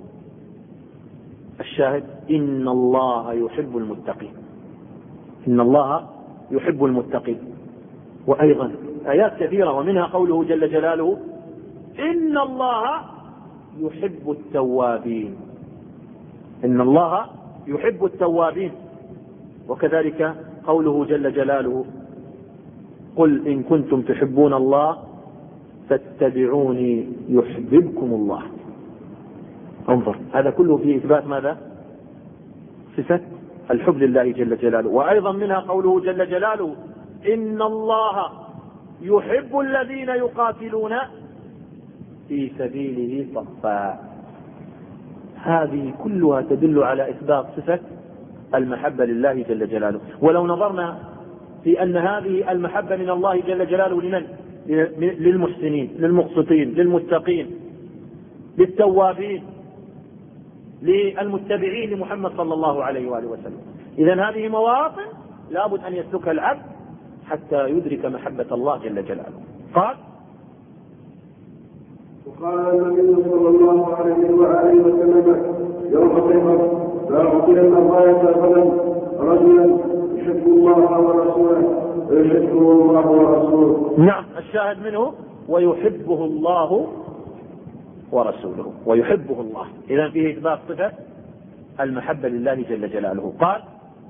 الشاهد إن الله يحب المتقين، إن الله يحب المتقين. وأيضا آيات كثيرة ومنها قوله جل جلاله إن الله يحب التوابين، إن الله يحب التوابين. وكذلك قوله جل جلاله قل إن كنتم تحبون الله فاتبعوني يحببكم الله. انظر، هذا كله في إثبات ماذا؟ صفة الحب لله جل جلاله. وأيضا منها قوله جل جلاله إن الله يحب الذين يقاتلون في سبيله صفا. هذه كلها تدل على إثبات صفة المحبة لله جل جلاله. ولو نظرنا في أن هذه المحبة من الله جل جلاله لمن؟ للمحسنين، للمقسطين، للمتقين، للتوابين، للمتبعين لمحمد صلى الله عليه وآله وسلم. إذن هذه مواطن لابد أن يسلكها العبد حتى يدرك محبة الله جل جلاله. قال وقال النبي صلى الله عليه وآله وسلم يوم خيبر لا أعطين الراية غدا رجلا يحب الله ورسوله ويحبه الله ورسوله. نعم، الشاهد منه ويحبه الله ورسوله، ويحبه الله. إذن فيه إثبات صفة المحبة لله جل جلاله. قال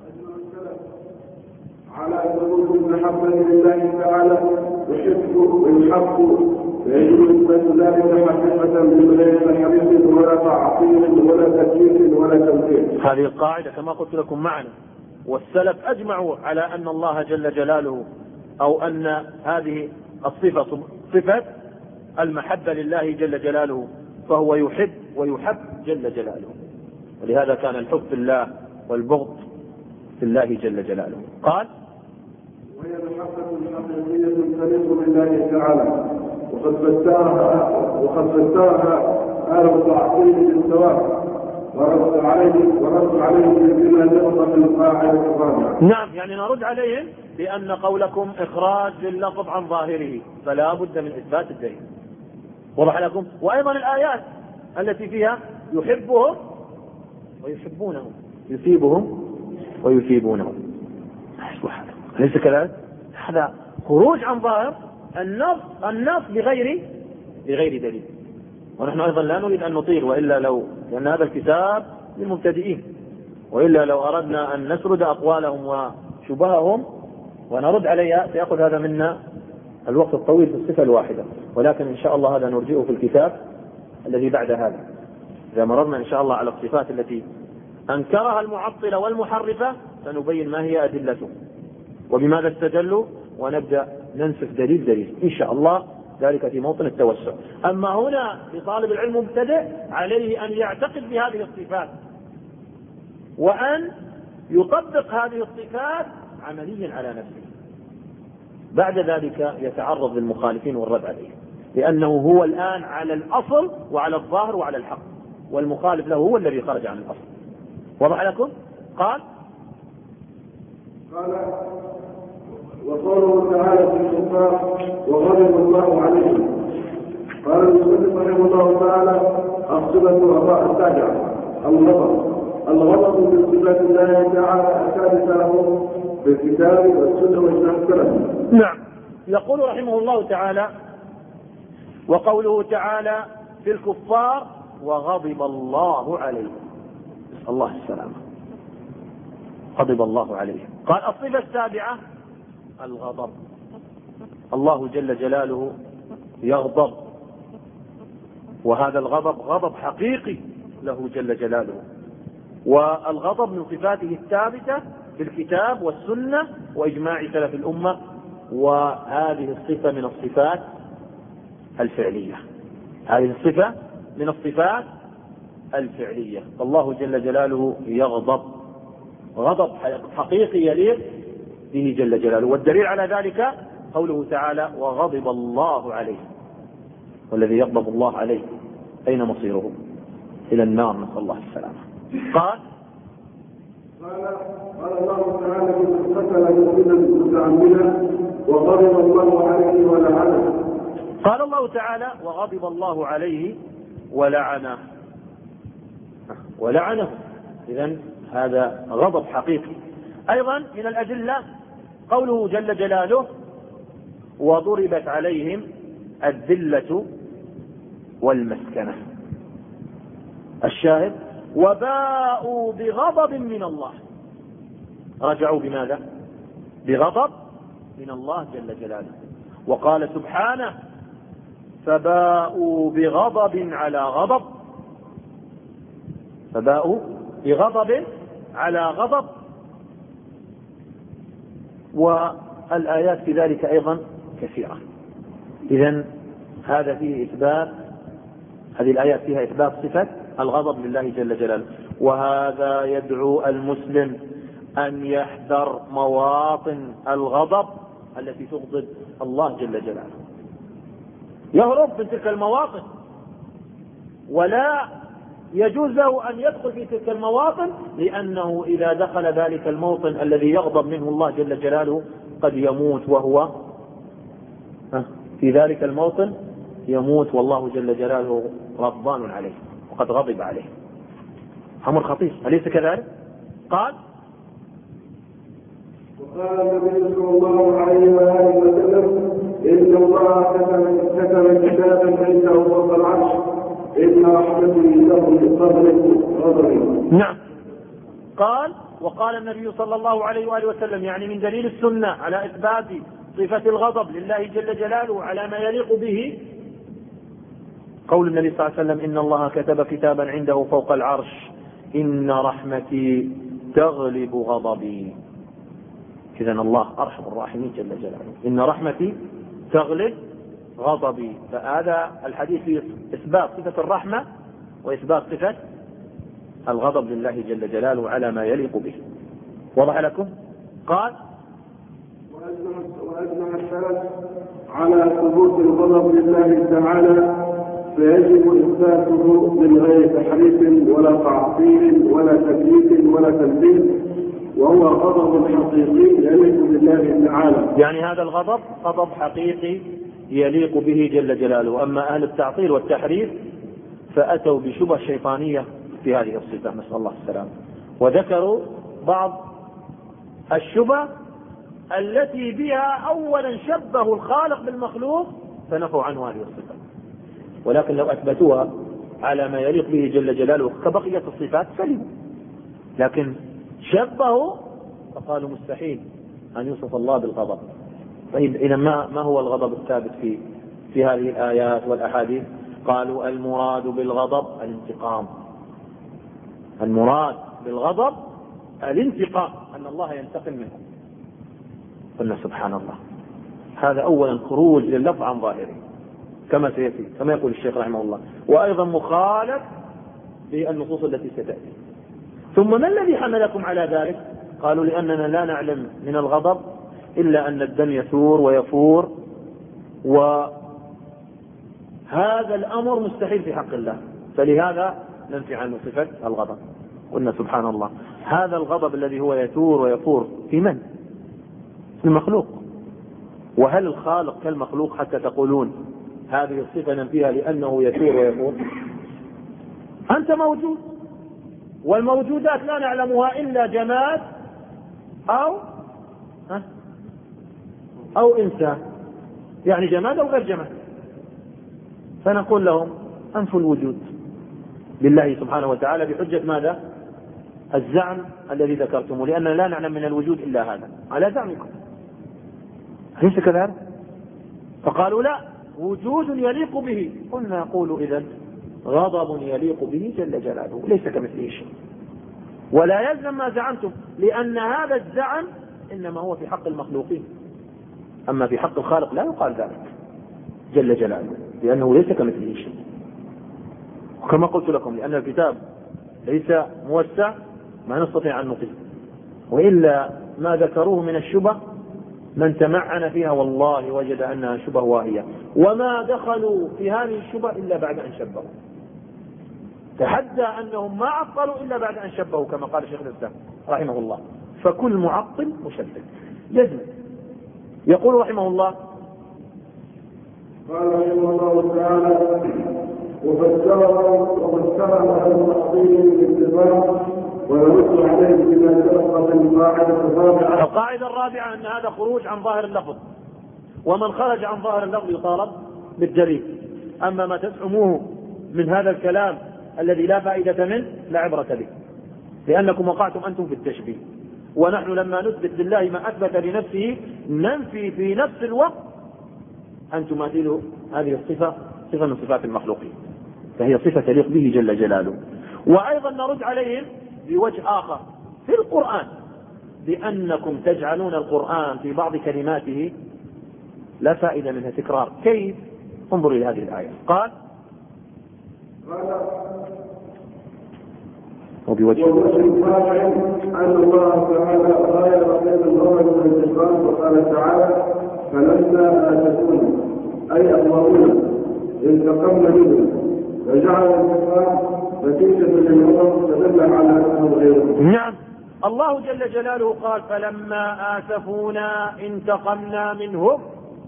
على أن تكون المحبة لله تعالى يحب ويحب فيجب أن ذلك حقيقة من غير تحريف ولا تعطيل ولا تكييف ولا تمثيل. هذه القاعدة كما قلت لكم معنا، والسلف أجمعوا على أن الله جل جلاله أو أن هذه الصفة صفة المحبة لله جل جلاله، فهو يحب ويحب جل جلاله. ولهذا كان الحب في الله والبغض في الله جل جلاله. قال وهي محبة حقيقية تليق بالله تعالى، وقد فسرها وقد فسرها أهل التعطيل بالثواب ورد عليه ورد عليه بما نقض من القاعدة الرابعة. نعم، يعني نرد عليهم بأن قولكم إخراج لللفظ عن ظاهره، فلا بد من إثبات الدليل. وضح لكم. وأيضا الآيات التي فيها يحبهم ويحبونهم، يثيبهم ويثيبونهم، ليس كذلك؟ هذا خروج عن ظاهر النص النص بغير بغير دليل. ونحن أيضا لا نريد أن نطيل، وإلا لو لأن هذا الكتاب للمبتدئين، وإلا لو أردنا أن نسرد أقوالهم وشبههم ونرد عليها سيأخذ هذا منا الوقت الطويل في الصفة الواحدة. ولكن إن شاء الله هذا نرجئه في الكتاب الذي بعد هذا، إذا مررنا إن شاء الله على الصفات التي أنكرها المعطلة والمحرفة سنبين ما هي أدلته وبماذا استدلوا، ونبدأ ننسف دليل دليل إن شاء الله، ذلك في موطن التوسع. أما هنا لطالب العلم مبتدئ عليه أن يعتقد بهذه الصفات وأن يطبق هذه الصفات عمليا على نفسه، بعد ذلك يتعرض للمخالفين والرد عليه، لأنه هو الآن على الأصل وعلى الظاهر وعلى الحق، والمخالف له هو الذي خرج عن الأصل. وضح لكم. قال قال وقوله تعالى في الكفار وغضب الله عليهم. قال المصنف رحمه الله تعالى الصفة السابعة الغضب. الغضب من صفات الله تعالى الثابتة له في الكتاب والسنة والإجماع السلف. نعم، يقول رحمه الله تعالى وقوله تعالى في الكفار وغضب الله عليهم، الله السلامة، غضب الله عليهم. قال الصفة السابعة الغضب. الله جل جلاله يغضب، وهذا الغضب غضب حقيقي له جل جلاله، والغضب من صفاته الثابتة في الكتاب والسنة وإجماع سلف الأمة. وهذه الصفة من الصفات الفعلية، هذه الصفة من الصفات الفعلية. الله جل جلاله يغضب غضب حقيقي يليق به جل جلاله. والدليل على ذلك قوله تعالى وغضب الله عليه، والذي يغضب الله عليه أين مصيره؟ إلى النار، نسأل الله السلامة. قال قال قال الله تعالى من قتل مؤمنا متعمدا وغضب الله عليه ولعنه. قال الله تعالى وغضب الله عليه ولعنه ولعنه إذن هذا غضب حقيقي. أيضا من الأدلة قوله جل جلاله وضربت عليهم الذلة والمسكنة. الشاهد وباءوا بغضب من الله، رجعوا بماذا؟ بغضب من الله جل جلاله. وقال سبحانه فباءوا بغضب على غضب، فباءوا بغضب على غضب. والآيات في ذلك أيضا كثيرة. إذن هذا فيه إثبات، هذه الآيات فيها إثبات صفة الغضب لله جل جلاله. وهذا يدعو المسلم أن يحذر مواطن الغضب التي تغضب الله جل جلاله، يهرب من تلك المواطن، ولا يجوز له أن يدخل في تلك المواطن، لأنه إذا دخل ذلك الموطن الذي يغضب منه الله جل جلاله قد يموت وهو في ذلك الموطن، يموت والله جل جلاله غضبان عليه وقد غضب عليه. أمر خطير، أليس كذلك؟ قال وقال النبي صلى الله عليه وآله وسلم إن الله كتب كتابا عنده فوق العرش إن رحمته تغلب غضبه. نعم. قال وقال النبي صلى الله عليه وآله وسلم، يعني من دليل السنة على إثبات صفة الغضب لله جل جلاله على ما يليق به قول النبي صلى الله عليه وسلم إن الله كتب كتابا عنده فوق العرش إن رحمتي تغلب غضبي. إذن الله أرحم الراحمين جل جلاله، إن رحمتي تغلب غضبي. فهذا الحديث في إثبات صفة الرحمة وإثبات صفة الغضب لله جل جلاله على ما يليق به. وضح لكم؟ قال وأجمع السلف على ثبوت الغضب لله تعالى، فيجب إثباته من غير تحريف ولا تعطيل ولا تكييف ولا تمثيل، وهو غضب حقيقي يليق بالله تعالى. يعني هذا الغضب غضب حقيقي يليق به جل جلاله. أما أهل التعطيل والتحريف فأتوا بشبه شيطانية في هذه الصفة، نسأل الله السلامة، وذكروا بعض الشبه التي بها أولا شبهوا الخالق بالمخلوق فنفوا عنه هذه الصفة. ولكن لو أثبتوها على ما يليق به جل جلاله كبقية الصفات سلموا، لكن شبهوا فقالوا مستحيل أن يوصف الله بالغضب. طيب إذا ما ما هو الغضب الثابت في في هذه الآيات والأحاديث؟ قالوا المراد بالغضب الانتقام، المراد بالغضب الانتقام، أن الله ينتقم منهم. قلنا سبحان الله، هذا أولا خروج لللفظ عن ظاهره كما سيأتي كما يقول الشيخ رحمه الله، وأيضا مخالف بالنصوص التي ستأتي. ثم ما الذي حملكم على ذلك؟ قالوا لأننا لا نعلم من الغضب إلا أن الدم يثور ويفور، وهذا الأمر مستحيل في حق الله، فلهذا ننفي عنه صفة الغضب. قلنا سبحان الله، هذا الغضب الذي هو يثور ويفور في من؟ في المخلوق. وهل الخالق كالمخلوق حتى تقولون هذه الصفة ننفيها لأنه يثور ويفور؟ أنت موجود، والموجودات لا نعلمها إلا جماد أو ها أو إنسان، يعني جماد أو غير جماد، فنقول لهم أنفوا الوجود لله سبحانه وتعالى بحجة ماذا؟ الزعم الذي ذكرتمه، لأننا لا نعلم من الوجود إلا هذا على زعمكم، أليس كذلك؟ فقالوا لا، وجود يليق به. قلنا نقول إذن غضب يليق به جل جلاله ليس كمثله شيء، ولا يلزم ما زعمتم، لأن هذا الزعم إنما هو في حق المخلوقين، أما في حق الخالق لا يقال ذلك جل جلاله، لأنه ليس كمثله شيء. وكما قلت لكم لأن الكتاب ليس موسع ما نستطيع أن نطيل، وإلا ما ذكروه من الشبه من تمعن فيها والله وجد أنها شبه واهية، وما دخلوا في هذه الشبه إلا بعد أن شبهوا. تحدى أنهم ما عطلوا إلا بعد أن شبهوا كما قال شيخ الإسلام رحمه الله، فكل معطل مشبه جزم. يقول رحمه الله: قال رحمه الله تعالى: وفسرها المعطيل بالاتفاق ويرد عليه بما سبق من القاعدة الرابعة. القاعدة الرابعة أن هذا خروج عن ظاهر اللفظ، ومن خرج عن ظاهر اللفظ يطالب بالدليل. أما ما تزعموه من هذا الكلام الذي لا فائدة منه لا عبرة به، لأنكم وقعتم أنتم في التشبيه، ونحن لما نثبت لله ما أثبت لنفسه ننفي في نفس الوقت أن تماثله هذه الصفة صفة من صفات المخلوقين، فهي صفة تليق به جل جلاله. وأيضا نرد عليهم بوجه آخر في القرآن، بأنكم تجعلون القرآن في بعض كلماته لا فائدة منها تكرار. كيف؟ انظروا إلى هذه الآية. قال: وبوجه الرابع أن الله تعالى غاير بين الغرض والانتقام، وقال تعالى: فلما آتتونا أي أمرونا انتقمنا منهم، وجعل الانتقام نتيجة للغرض تدل على أنه غيره. نعم، الله جل جلاله قال: فلما آسفونا انتقمنا منهم.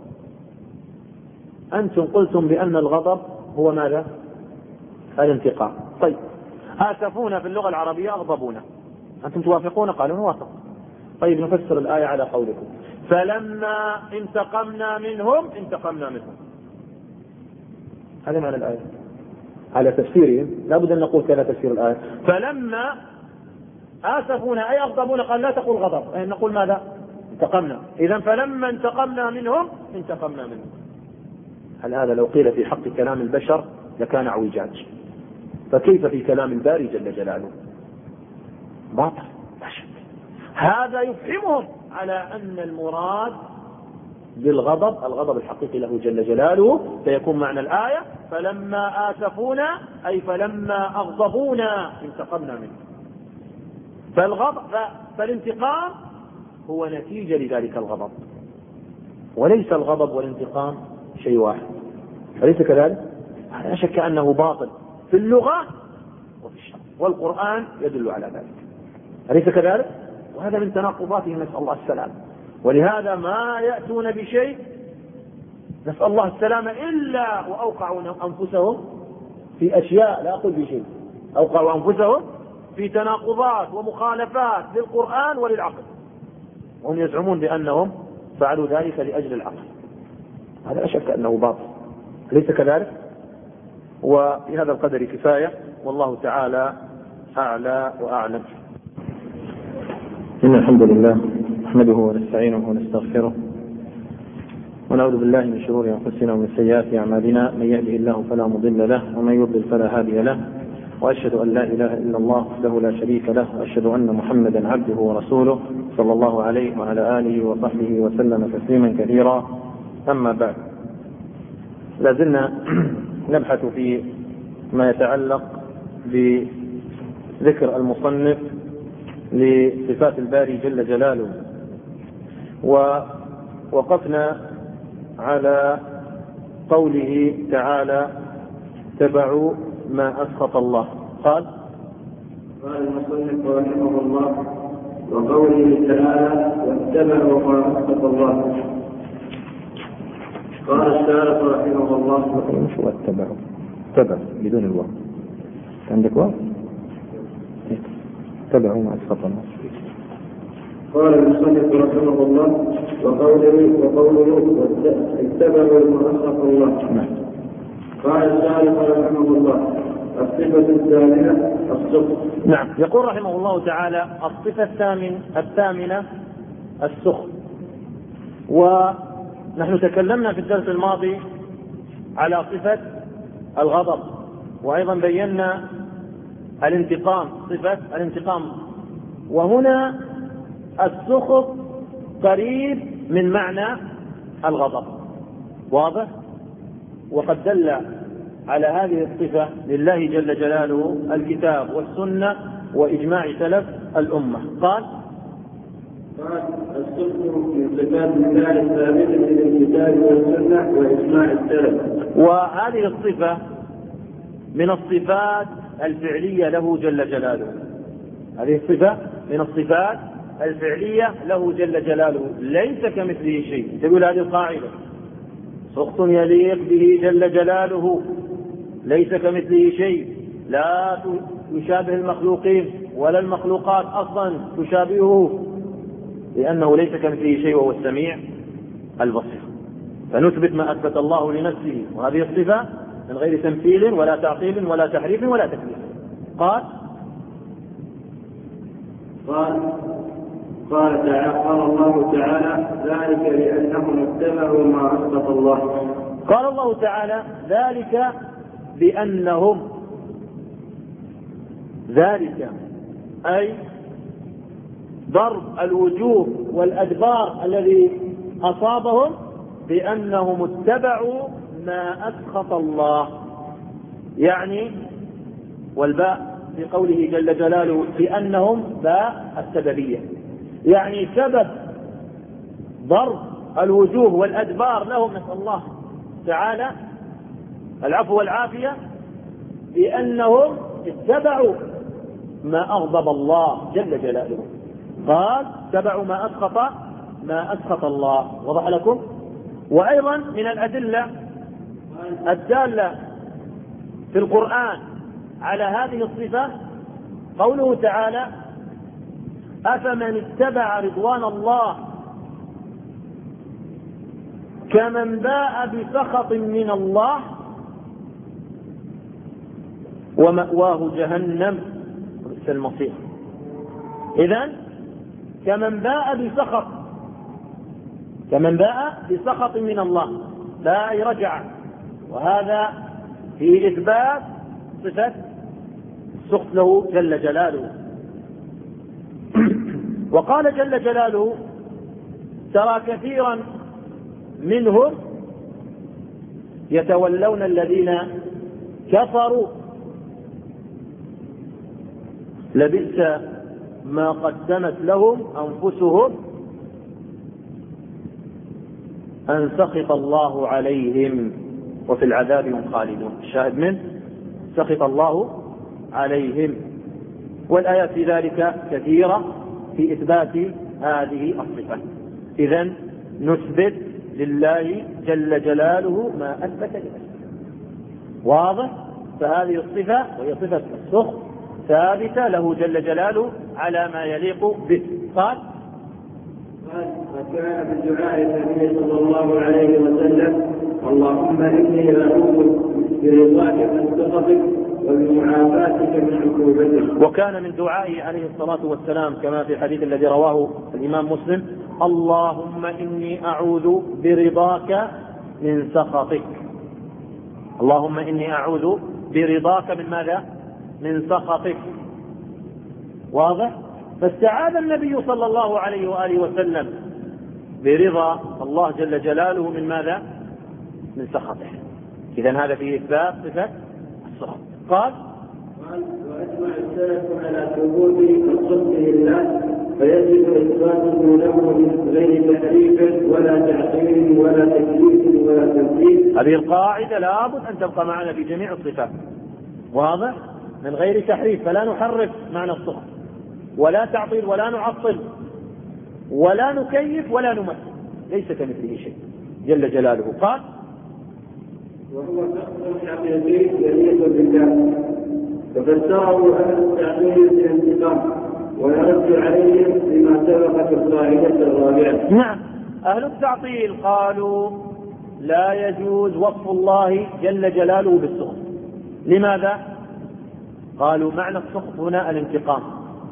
أنتم قلتم بأن الغضب هو ماذا؟ الانتقام. طيب، آسفونا في اللغة العربية أغضبونا، أنتم توافقون؟ قالوا نوافق. طيب، نفسر الآية على قولكم: فلما انتقمنا منهم انتقمنا منهم. هذا معنى الآية على تفسيرهم، لا بد أن نقول كذا تفسير الآية. فلما آسفونا أي أغضبونا، قال لا تقول غضب، أي نقول ماذا؟ انتقمنا. إذن فلما انتقمنا منهم انتقمنا منهم. هل هذا لو قيل في حق كلام البشر لكان اعوجاج، فكيف في كلام الباري جل جلاله؟ باطل لا شك. هذا يفهمهم على أن المراد بالغضب الغضب الحقيقي له جل جلاله، فيكون معنى الآية: فلما آسفونا أي فلما أغضبونا انتقمنا منه. فالغضب فالانتقام هو نتيجة لذلك الغضب، وليس الغضب والانتقام شيء واحد، أليس كذلك؟ لا شك أنه باطل في اللغة وفي الشرع، والقرآن يدل على ذلك، أليس كذلك؟ وهذا من تناقضاته، نسأل الله السلام. ولهذا ما يأتون بشيء نسأل الله السلامة إلا وأوقعوا أنفسهم في أشياء، لا أقول بشيء، أوقعوا أنفسهم في تناقضات ومخالفات للقرآن وللعقل، وهم يزعمون بأنهم فعلوا ذلك لأجل العقل. هذا لا شك أنه باطل، ليس كذلك؟ وفي هذا القدر كفاية، والله تعالى أعلى وأعلم. إن الحمد لله نحمده ونستعينه ونستغفره، ونعوذ بالله من شرور أنفسنا ومن سيئات أعمالنا، من يهده الله فلا مضل له ومن يضلل فلا هادي له، وأشهد أن لا إله إلا الله وحده لا شريك له، وأشهد أن محمدا عبده ورسوله صلى الله عليه وعلى آله وصحبه وسلم تسليما كثيرا. أما بعد، لازلنا نبحث في ما يتعلق بذكر المصنف لصفات الباري جل جلاله، ووقفنا على قوله تعالى: اتبعوا ما أسخط الله. قال قال المصنف رحمه الله: وقوله تعالى: واتبعوا ما أسخط الله. قال الشارح رحمه الله: شو اتبعوا؟ اتبعوا بدون الواو، عندك واو؟ اتبعوا ما أسخط الله. قال المصنف رحمه الله: وقوله وقوله اتبعوا ما أسخط الله. قال الشارح رحمه الله: الصفة الثامنة السخط. نعم، يقول رحمه الله تعالى: الصفة الثامنة الثامنة السخط. ونحن تكلمنا في الدرس الماضي على صفة الغضب، وأيضا بينا الانتقام، صفة الانتقام. وهنا السخط قريب من معنى الغضب، واضح؟ وقد دل على هذه الصفة لله جل جلاله الكتاب والسنة وإجماع سلف الأمة. قال قال السخط من صفات الله الثابتة للكتاب والسنة وإجماع السلف. وهذه الصفة من الصفات الفعلية له جل جلاله، هذه الصفة من الصفات الفعلية له جل جلاله، ليس كمثله شيء. تقول هذه القاعدة: سخط يليق به جل جلاله، ليس كمثله شيء، لا يشابه المخلوقين ولا المخلوقات أصلا تشابهه، لأنه ليس كمثله شيء وهو السميع البصير. فنثبت ما أثبت الله لنفسه، وهذه الصفة من غير تمثيل ولا تعطيل ولا تحريف ولا تكليف. قال قال قال تعالى قال الله تعالى: ذلك لأنهم اتبعوا ما أسخط الله. قال الله تعالى: ذلك بأنهم، ذلك أي ضرب الوجوه والأدبار الذي أصابهم بأنهم اتبعوا ما أسخط الله. يعني والباء في قوله جل جلاله بأنهم باء السببية، يعني سبب ضرب الوجوه والأدبار لهم، نسأل الله تعالى العفو والعافية، بأنهم اتبعوا ما أغضب الله جل جلاله. قال: اتبعوا ما أسخط ما أسخط الله. وضح لكم؟ وأيضا من الأدلة الدالة في القرآن على هذه الصفة قوله تعالى: أفمن اتبع رضوان الله كمن باء بسخط من الله ومأواه جهنم وبئس المصير. إذن كمن باء بسخط، كمن باء بسخط من الله، باء رجع، وهذا في إثبات صفة السخط له جل جلاله. وقال جل جلاله: ترى كثيرا منهم يتولون الذين كفروا لبئس ما قدمت لهم أنفسهم أن سخط الله عليهم وفي العذاب هم خالدون. الشاهد منه: سخط الله عليهم. والآيات في ذلك كثيرة في إثبات هذه الصفة. إذن نثبت لله جل جلاله ما أثبت لنفسه. واضح؟ فهذه الصفة وهي صفة السخط ثابتة له جل جلاله على ما يليق به. قال: وكان في الدعاء النبي صلى الله عليه وسلم: اللهم إني أعوذ برضاك من سخطك وبمعافاتك من عقوبتك. وكان من دعائه عليه الصلاة والسلام كما في الحديث الذي رواه الإمام مسلم: اللهم إني أعوذ برضاك من سخطك. اللهم إني أعوذ برضاك من ماذا؟ من سخطك. واضح؟ فاستعاذ النبي صلى الله عليه وآله وسلم برضا الله جل جلاله من ماذا؟ من سخطه. إذن هذا فيه إثبات صفة السخط. قال: وأجمع السلف على ثبوت السخط لله، فيجب إثباته له من غير تحريف ولا تعطيل ولا تكليف ولا تمثيل. هذه القاعدة لابد أن تبقى معنا في جميع الصفات. واضح؟ من غير تحريف، فلا نحرف معنى السخط ولا تعطيل ولا نعطل ولا نكيف ولا نمثل، ليس كمثله شيء جل جلاله. قال: وهو سخط حقيقي يليق بالله، ففسره أهل التعطيل بالانتقام ويرد عليهم بما سبق في القاعدة الرابعة. نعم، أهل التعطيل قالوا لا يجوز وصف الله جل جلاله بالسخط. لماذا؟ قالوا معنى السخط هنا الانتقام،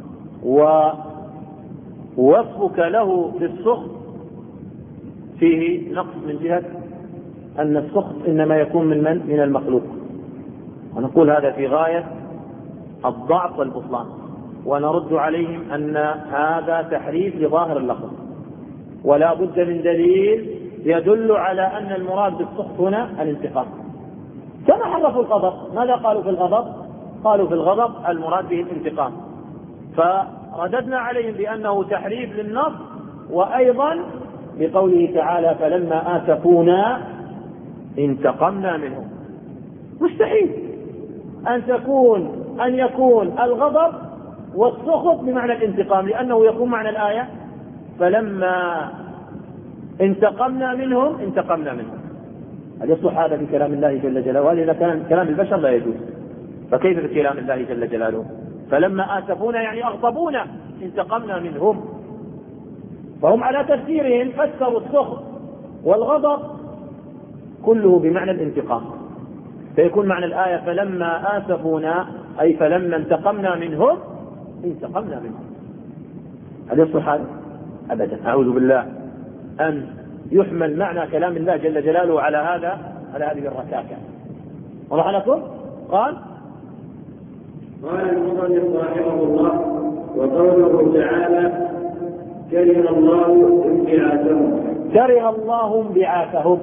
ووصفك له بالسخط فيه نقص من جهة أن السخط إنما يكون من من؟ من المخلوق. ونقول هذا في غاية الضعف والبطلان، ونرد عليهم أن هذا تحريف لظاهر اللفظ، ولا بد من دليل يدل على أن المراد بالسخط هنا الانتقام. كما حرفوا الغضب، ماذا قالوا في الغضب؟ قالوا في الغضب المراد به الانتقام، فرددنا عليهم بأنه تحريف للنص، وأيضا بقوله تعالى: فلما آسفونا انتقمنا منهم. مستحيل أن تكون أن يكون الغضب والسخط بمعنى الانتقام، لأنه يكون معنى الآية فلما انتقمنا منهم انتقمنا منهم. هل يصلح هذا بكلام الله جل جلاله؟ وإذا كان كلام البشر لا يجوز، فكيف بكلام الله جل جلاله؟ فلما آسفونا يعني أغضبونا انتقمنا منهم. فهم على تفسيرهم فسروا السخط والغضب كله بمعنى الانتقام، فيكون معنى الآية فلما آسفونا أي فلما انتقمنا منهم انتقمنا منهم. هل يصلح هذا؟ أبدا، أعوذ بالله أن يحمل معنى كلام الله جل جلاله على هذا على هذه الركاكة. وضح لكم؟ قال قال المصنف رحمه الله: وقوله تعالى: كره الله انبعاثهم. كره الله انبعاثهم،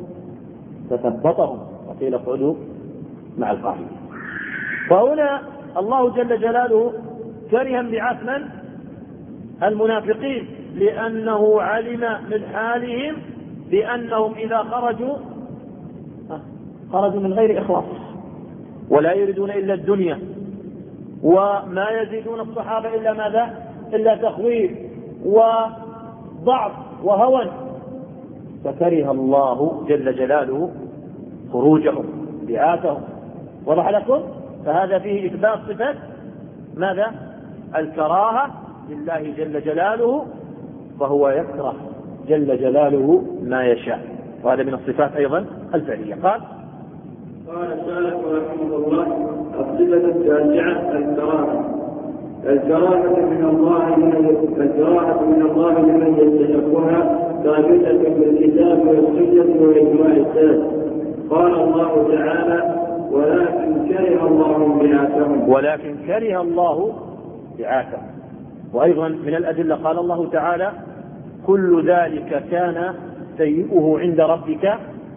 تثبطهم، وقيل اقعدوا مع القاعدين. فهنا الله جل جلاله كره انبعاث من؟ المنافقين، لأنه علم من حالهم بأنهم إذا خرجوا خرجوا من غير إخلاص ولا يريدون إلا الدنيا، وما يزيدون الصحابة إلا ماذا؟ إلا تخويف وضعف وهوى. فكره الله جل جلاله خروجهم بعاثهم. وضح لكم؟ فهذا فيه إثبات صفة ماذا؟ الكراهة لله جل جلاله، فهو يكره جل جلاله ما يشاء، وهذا من الصفات أيضا الفعلية. قال قال السالف رحمه الله: الصفة التاسعة الكراهة. الكراهة من الله الكراهة من الله لمن يستحقها ثابتة بالكتاب والسنة وإجماع السلف. قال الله تعالى: ولكن كره الله بعاثهم. ولكن كره الله بعاثهم. وأيضا من الأدلة قال الله تعالى: كل ذلك كان سيئه عند ربك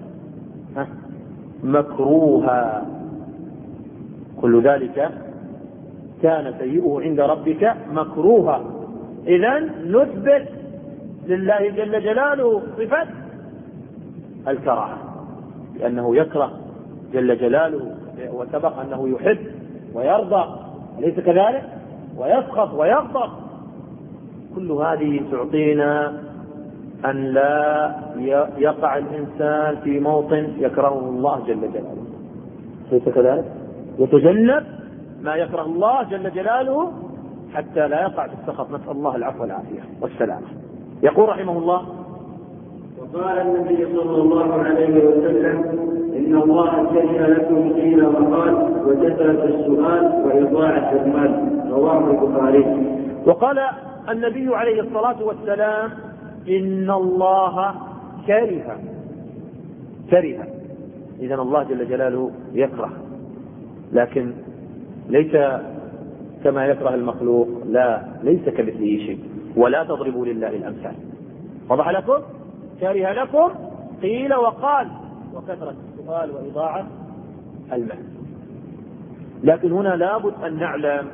مكروها. كل ذلك كان سيئه عند ربك مكروها. إذن نثبت لله جل جلاله صفة الكراهة، لأنه يكره جل جلاله، وسبق أنه يحب ويرضى، أليس كذلك؟ ويسخط ويغضب. كل هذه تعطينا أن لا يقع الإنسان في موطن يكرهه الله جل جلاله، أليس كذلك؟ يتجنب ما يكره الله جل جلاله حتى لا يقع في السخط. نسأل الله العفو والعافية والسلامة. يقول رحمه الله: وقال النبي صلى الله عليه وسلم: إن الله كره لكم قيل وقال وكثرة السؤال وإضاعة المال. رواه البخاري. وقال النبي عليه الصلاة والسلام: إن الله كره كره إذن الله جل جلاله يكره، لكن ليس كما يكره المخلوق، لا، ليس كمثله شيء، ولا تضربوا لله الأمثال. وضح لكم؟ كره لكم قيل وقال وكثرة السؤال وإضاعة المال. لكن هنا لابد أن نعلم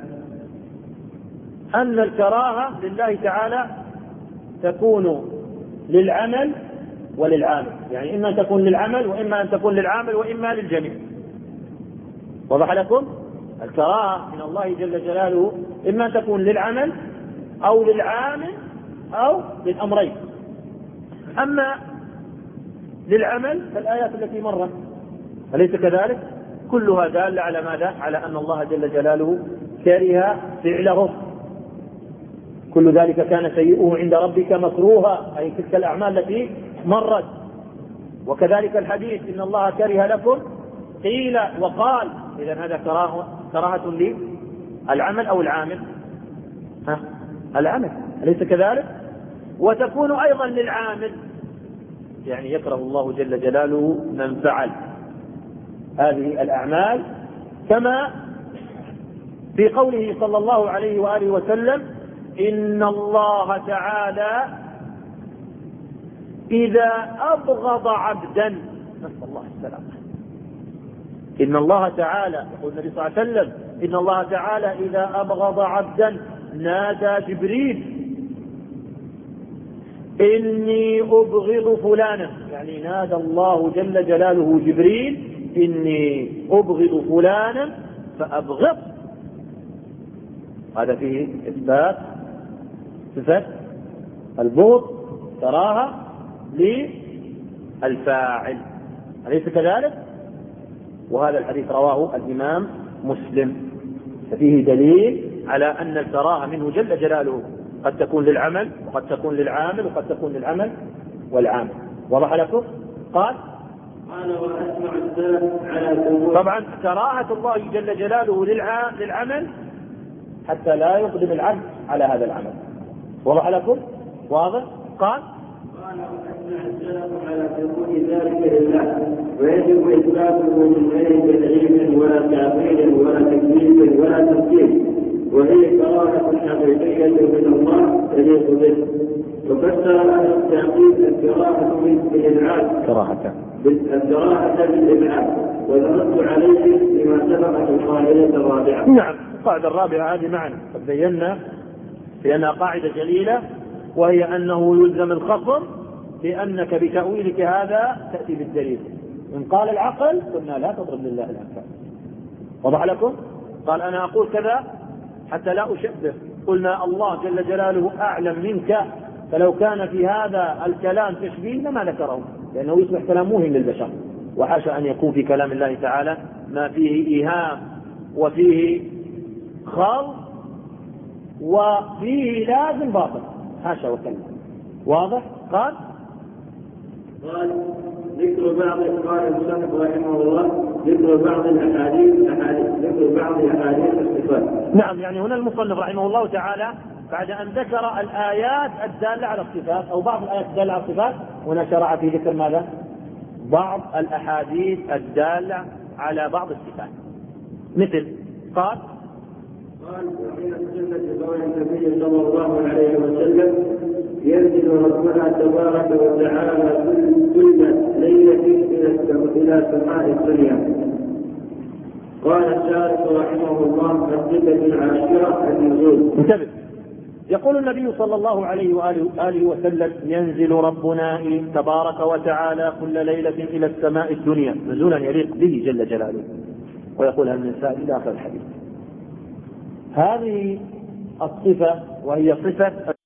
أن الكراهة لله تعالى تكون للعمل وللعامل، يعني إما أن تكون للعمل وإما أن تكون للعامل وإما للجميع. وضح لكم؟ الكراهة من الله جل جلاله إما أن تكون للعمل أو للعامل أو للأمرين. أما للعمل فالآيات التي مرت، أليس كذلك؟ كلها دالة على ماذا؟ على أن الله جل جلاله كره فعله. كل ذلك كان سيئه عند ربك مكروها، أي تلك الأعمال التي مرت. وكذلك الحديث: إن الله كره لكم قيل وقال. إذن هذا كراهة كراهة للعمل أو العامل؟ ها؟ العمل، أليس كذلك؟ وتكون أيضا للعامل، يعني يكره الله جل جلاله من فعل هذه الأعمال، كما في قوله صلى الله عليه وآله وسلم: إن الله تعالى إذا أبغض عبدا، نسأل الله السلامة. إن الله تعالى، يقول النبي صلى الله عليه وسلم: إن الله تعالى إذا أبغض عبدا نادى جبريل: إني أبغض فلانا. يعني نادى الله جل جلاله جبريل: إني أبغض فلانا فأبغض. هذا فيه إثبات صفة البغض كراهة للفاعل، أليس كذلك؟ وهذا الحديث رواه الإمام مسلم، ففيه دليل على أن الكراهة منه جل جلاله قد تكون للعمل وقد تكون للعامل وقد تكون للعمل والعامل. وضح لكم؟ قال قال وأسمع السلف على طبعا كراهة الله جل جلاله للعمل حتى لا يقدم العبد على هذا العمل. وضح لكم؟ واضح؟ قال قال وأسمع السلف على قبول ذلك لله، ويجب إثباته من غير تدعيم ولا تعطيل ولا تكليف ولا تمثيل، وهي كراهة حقيقية من الله تليق به. وفسر أهل التعقيد الكراهة بالإلعاب كراهة الكراهة بالإلعاب، ونرد عليه بما سبق في القاعدة الرابعة. نعم، القاعدة الرابعة هذه معنا قد بينا بأنها قاعدة جليلة، وهي أنه يلزم الخصم لأنك بتأويلك هذا تأتي بالدليل. إن قال العقل قلنا لا تضرب لله الأمثال. وضح لكم؟ قال أنا أقول كذا حتى لا أشبه، قلنا الله جل جلاله أعلم منك، فلو كان في هذا الكلام تشبيه لما ذكره، لأنه يصبح كلام موهم للبشر، وحاشا أن يكون في كلام الله تعالى ما فيه إيهام وفيه خلط وفيه لازم باطل، حاشا وكلا. واضح؟ قال قال ذكر بعض قال المصنف رحمه الله ذكر بعض الأحاديث أحاديث ذكر بعض أحاديث الصفات. نعم، يعني هنا المصنف رحمه الله تعالى بعد أن ذكر الآيات الدالة على الصفات أو بعض الآيات الدالة على الصفات، هنا شرع في ذكر ماذا؟ بعض الأحاديث الدالة على بعض الصفات. مثل قال قال ومن السنة قول النبي صلى الله عليه وسلم ينزل ربنا تبارك وتعالى كل ليلة إلى سماء الدنيا. قال الشارح رحمه الله الصفة العاشرة النزول. انتبه، يقول النبي صلى الله عليه وآله وسلم ينزل ربنا تبارك وتعالى كل ليلة إلى السماء الدنيا نزولا يليق به جل جلاله، ويقول هل من سائل إلى آخر الحديث. هذه الصفة وهي صفة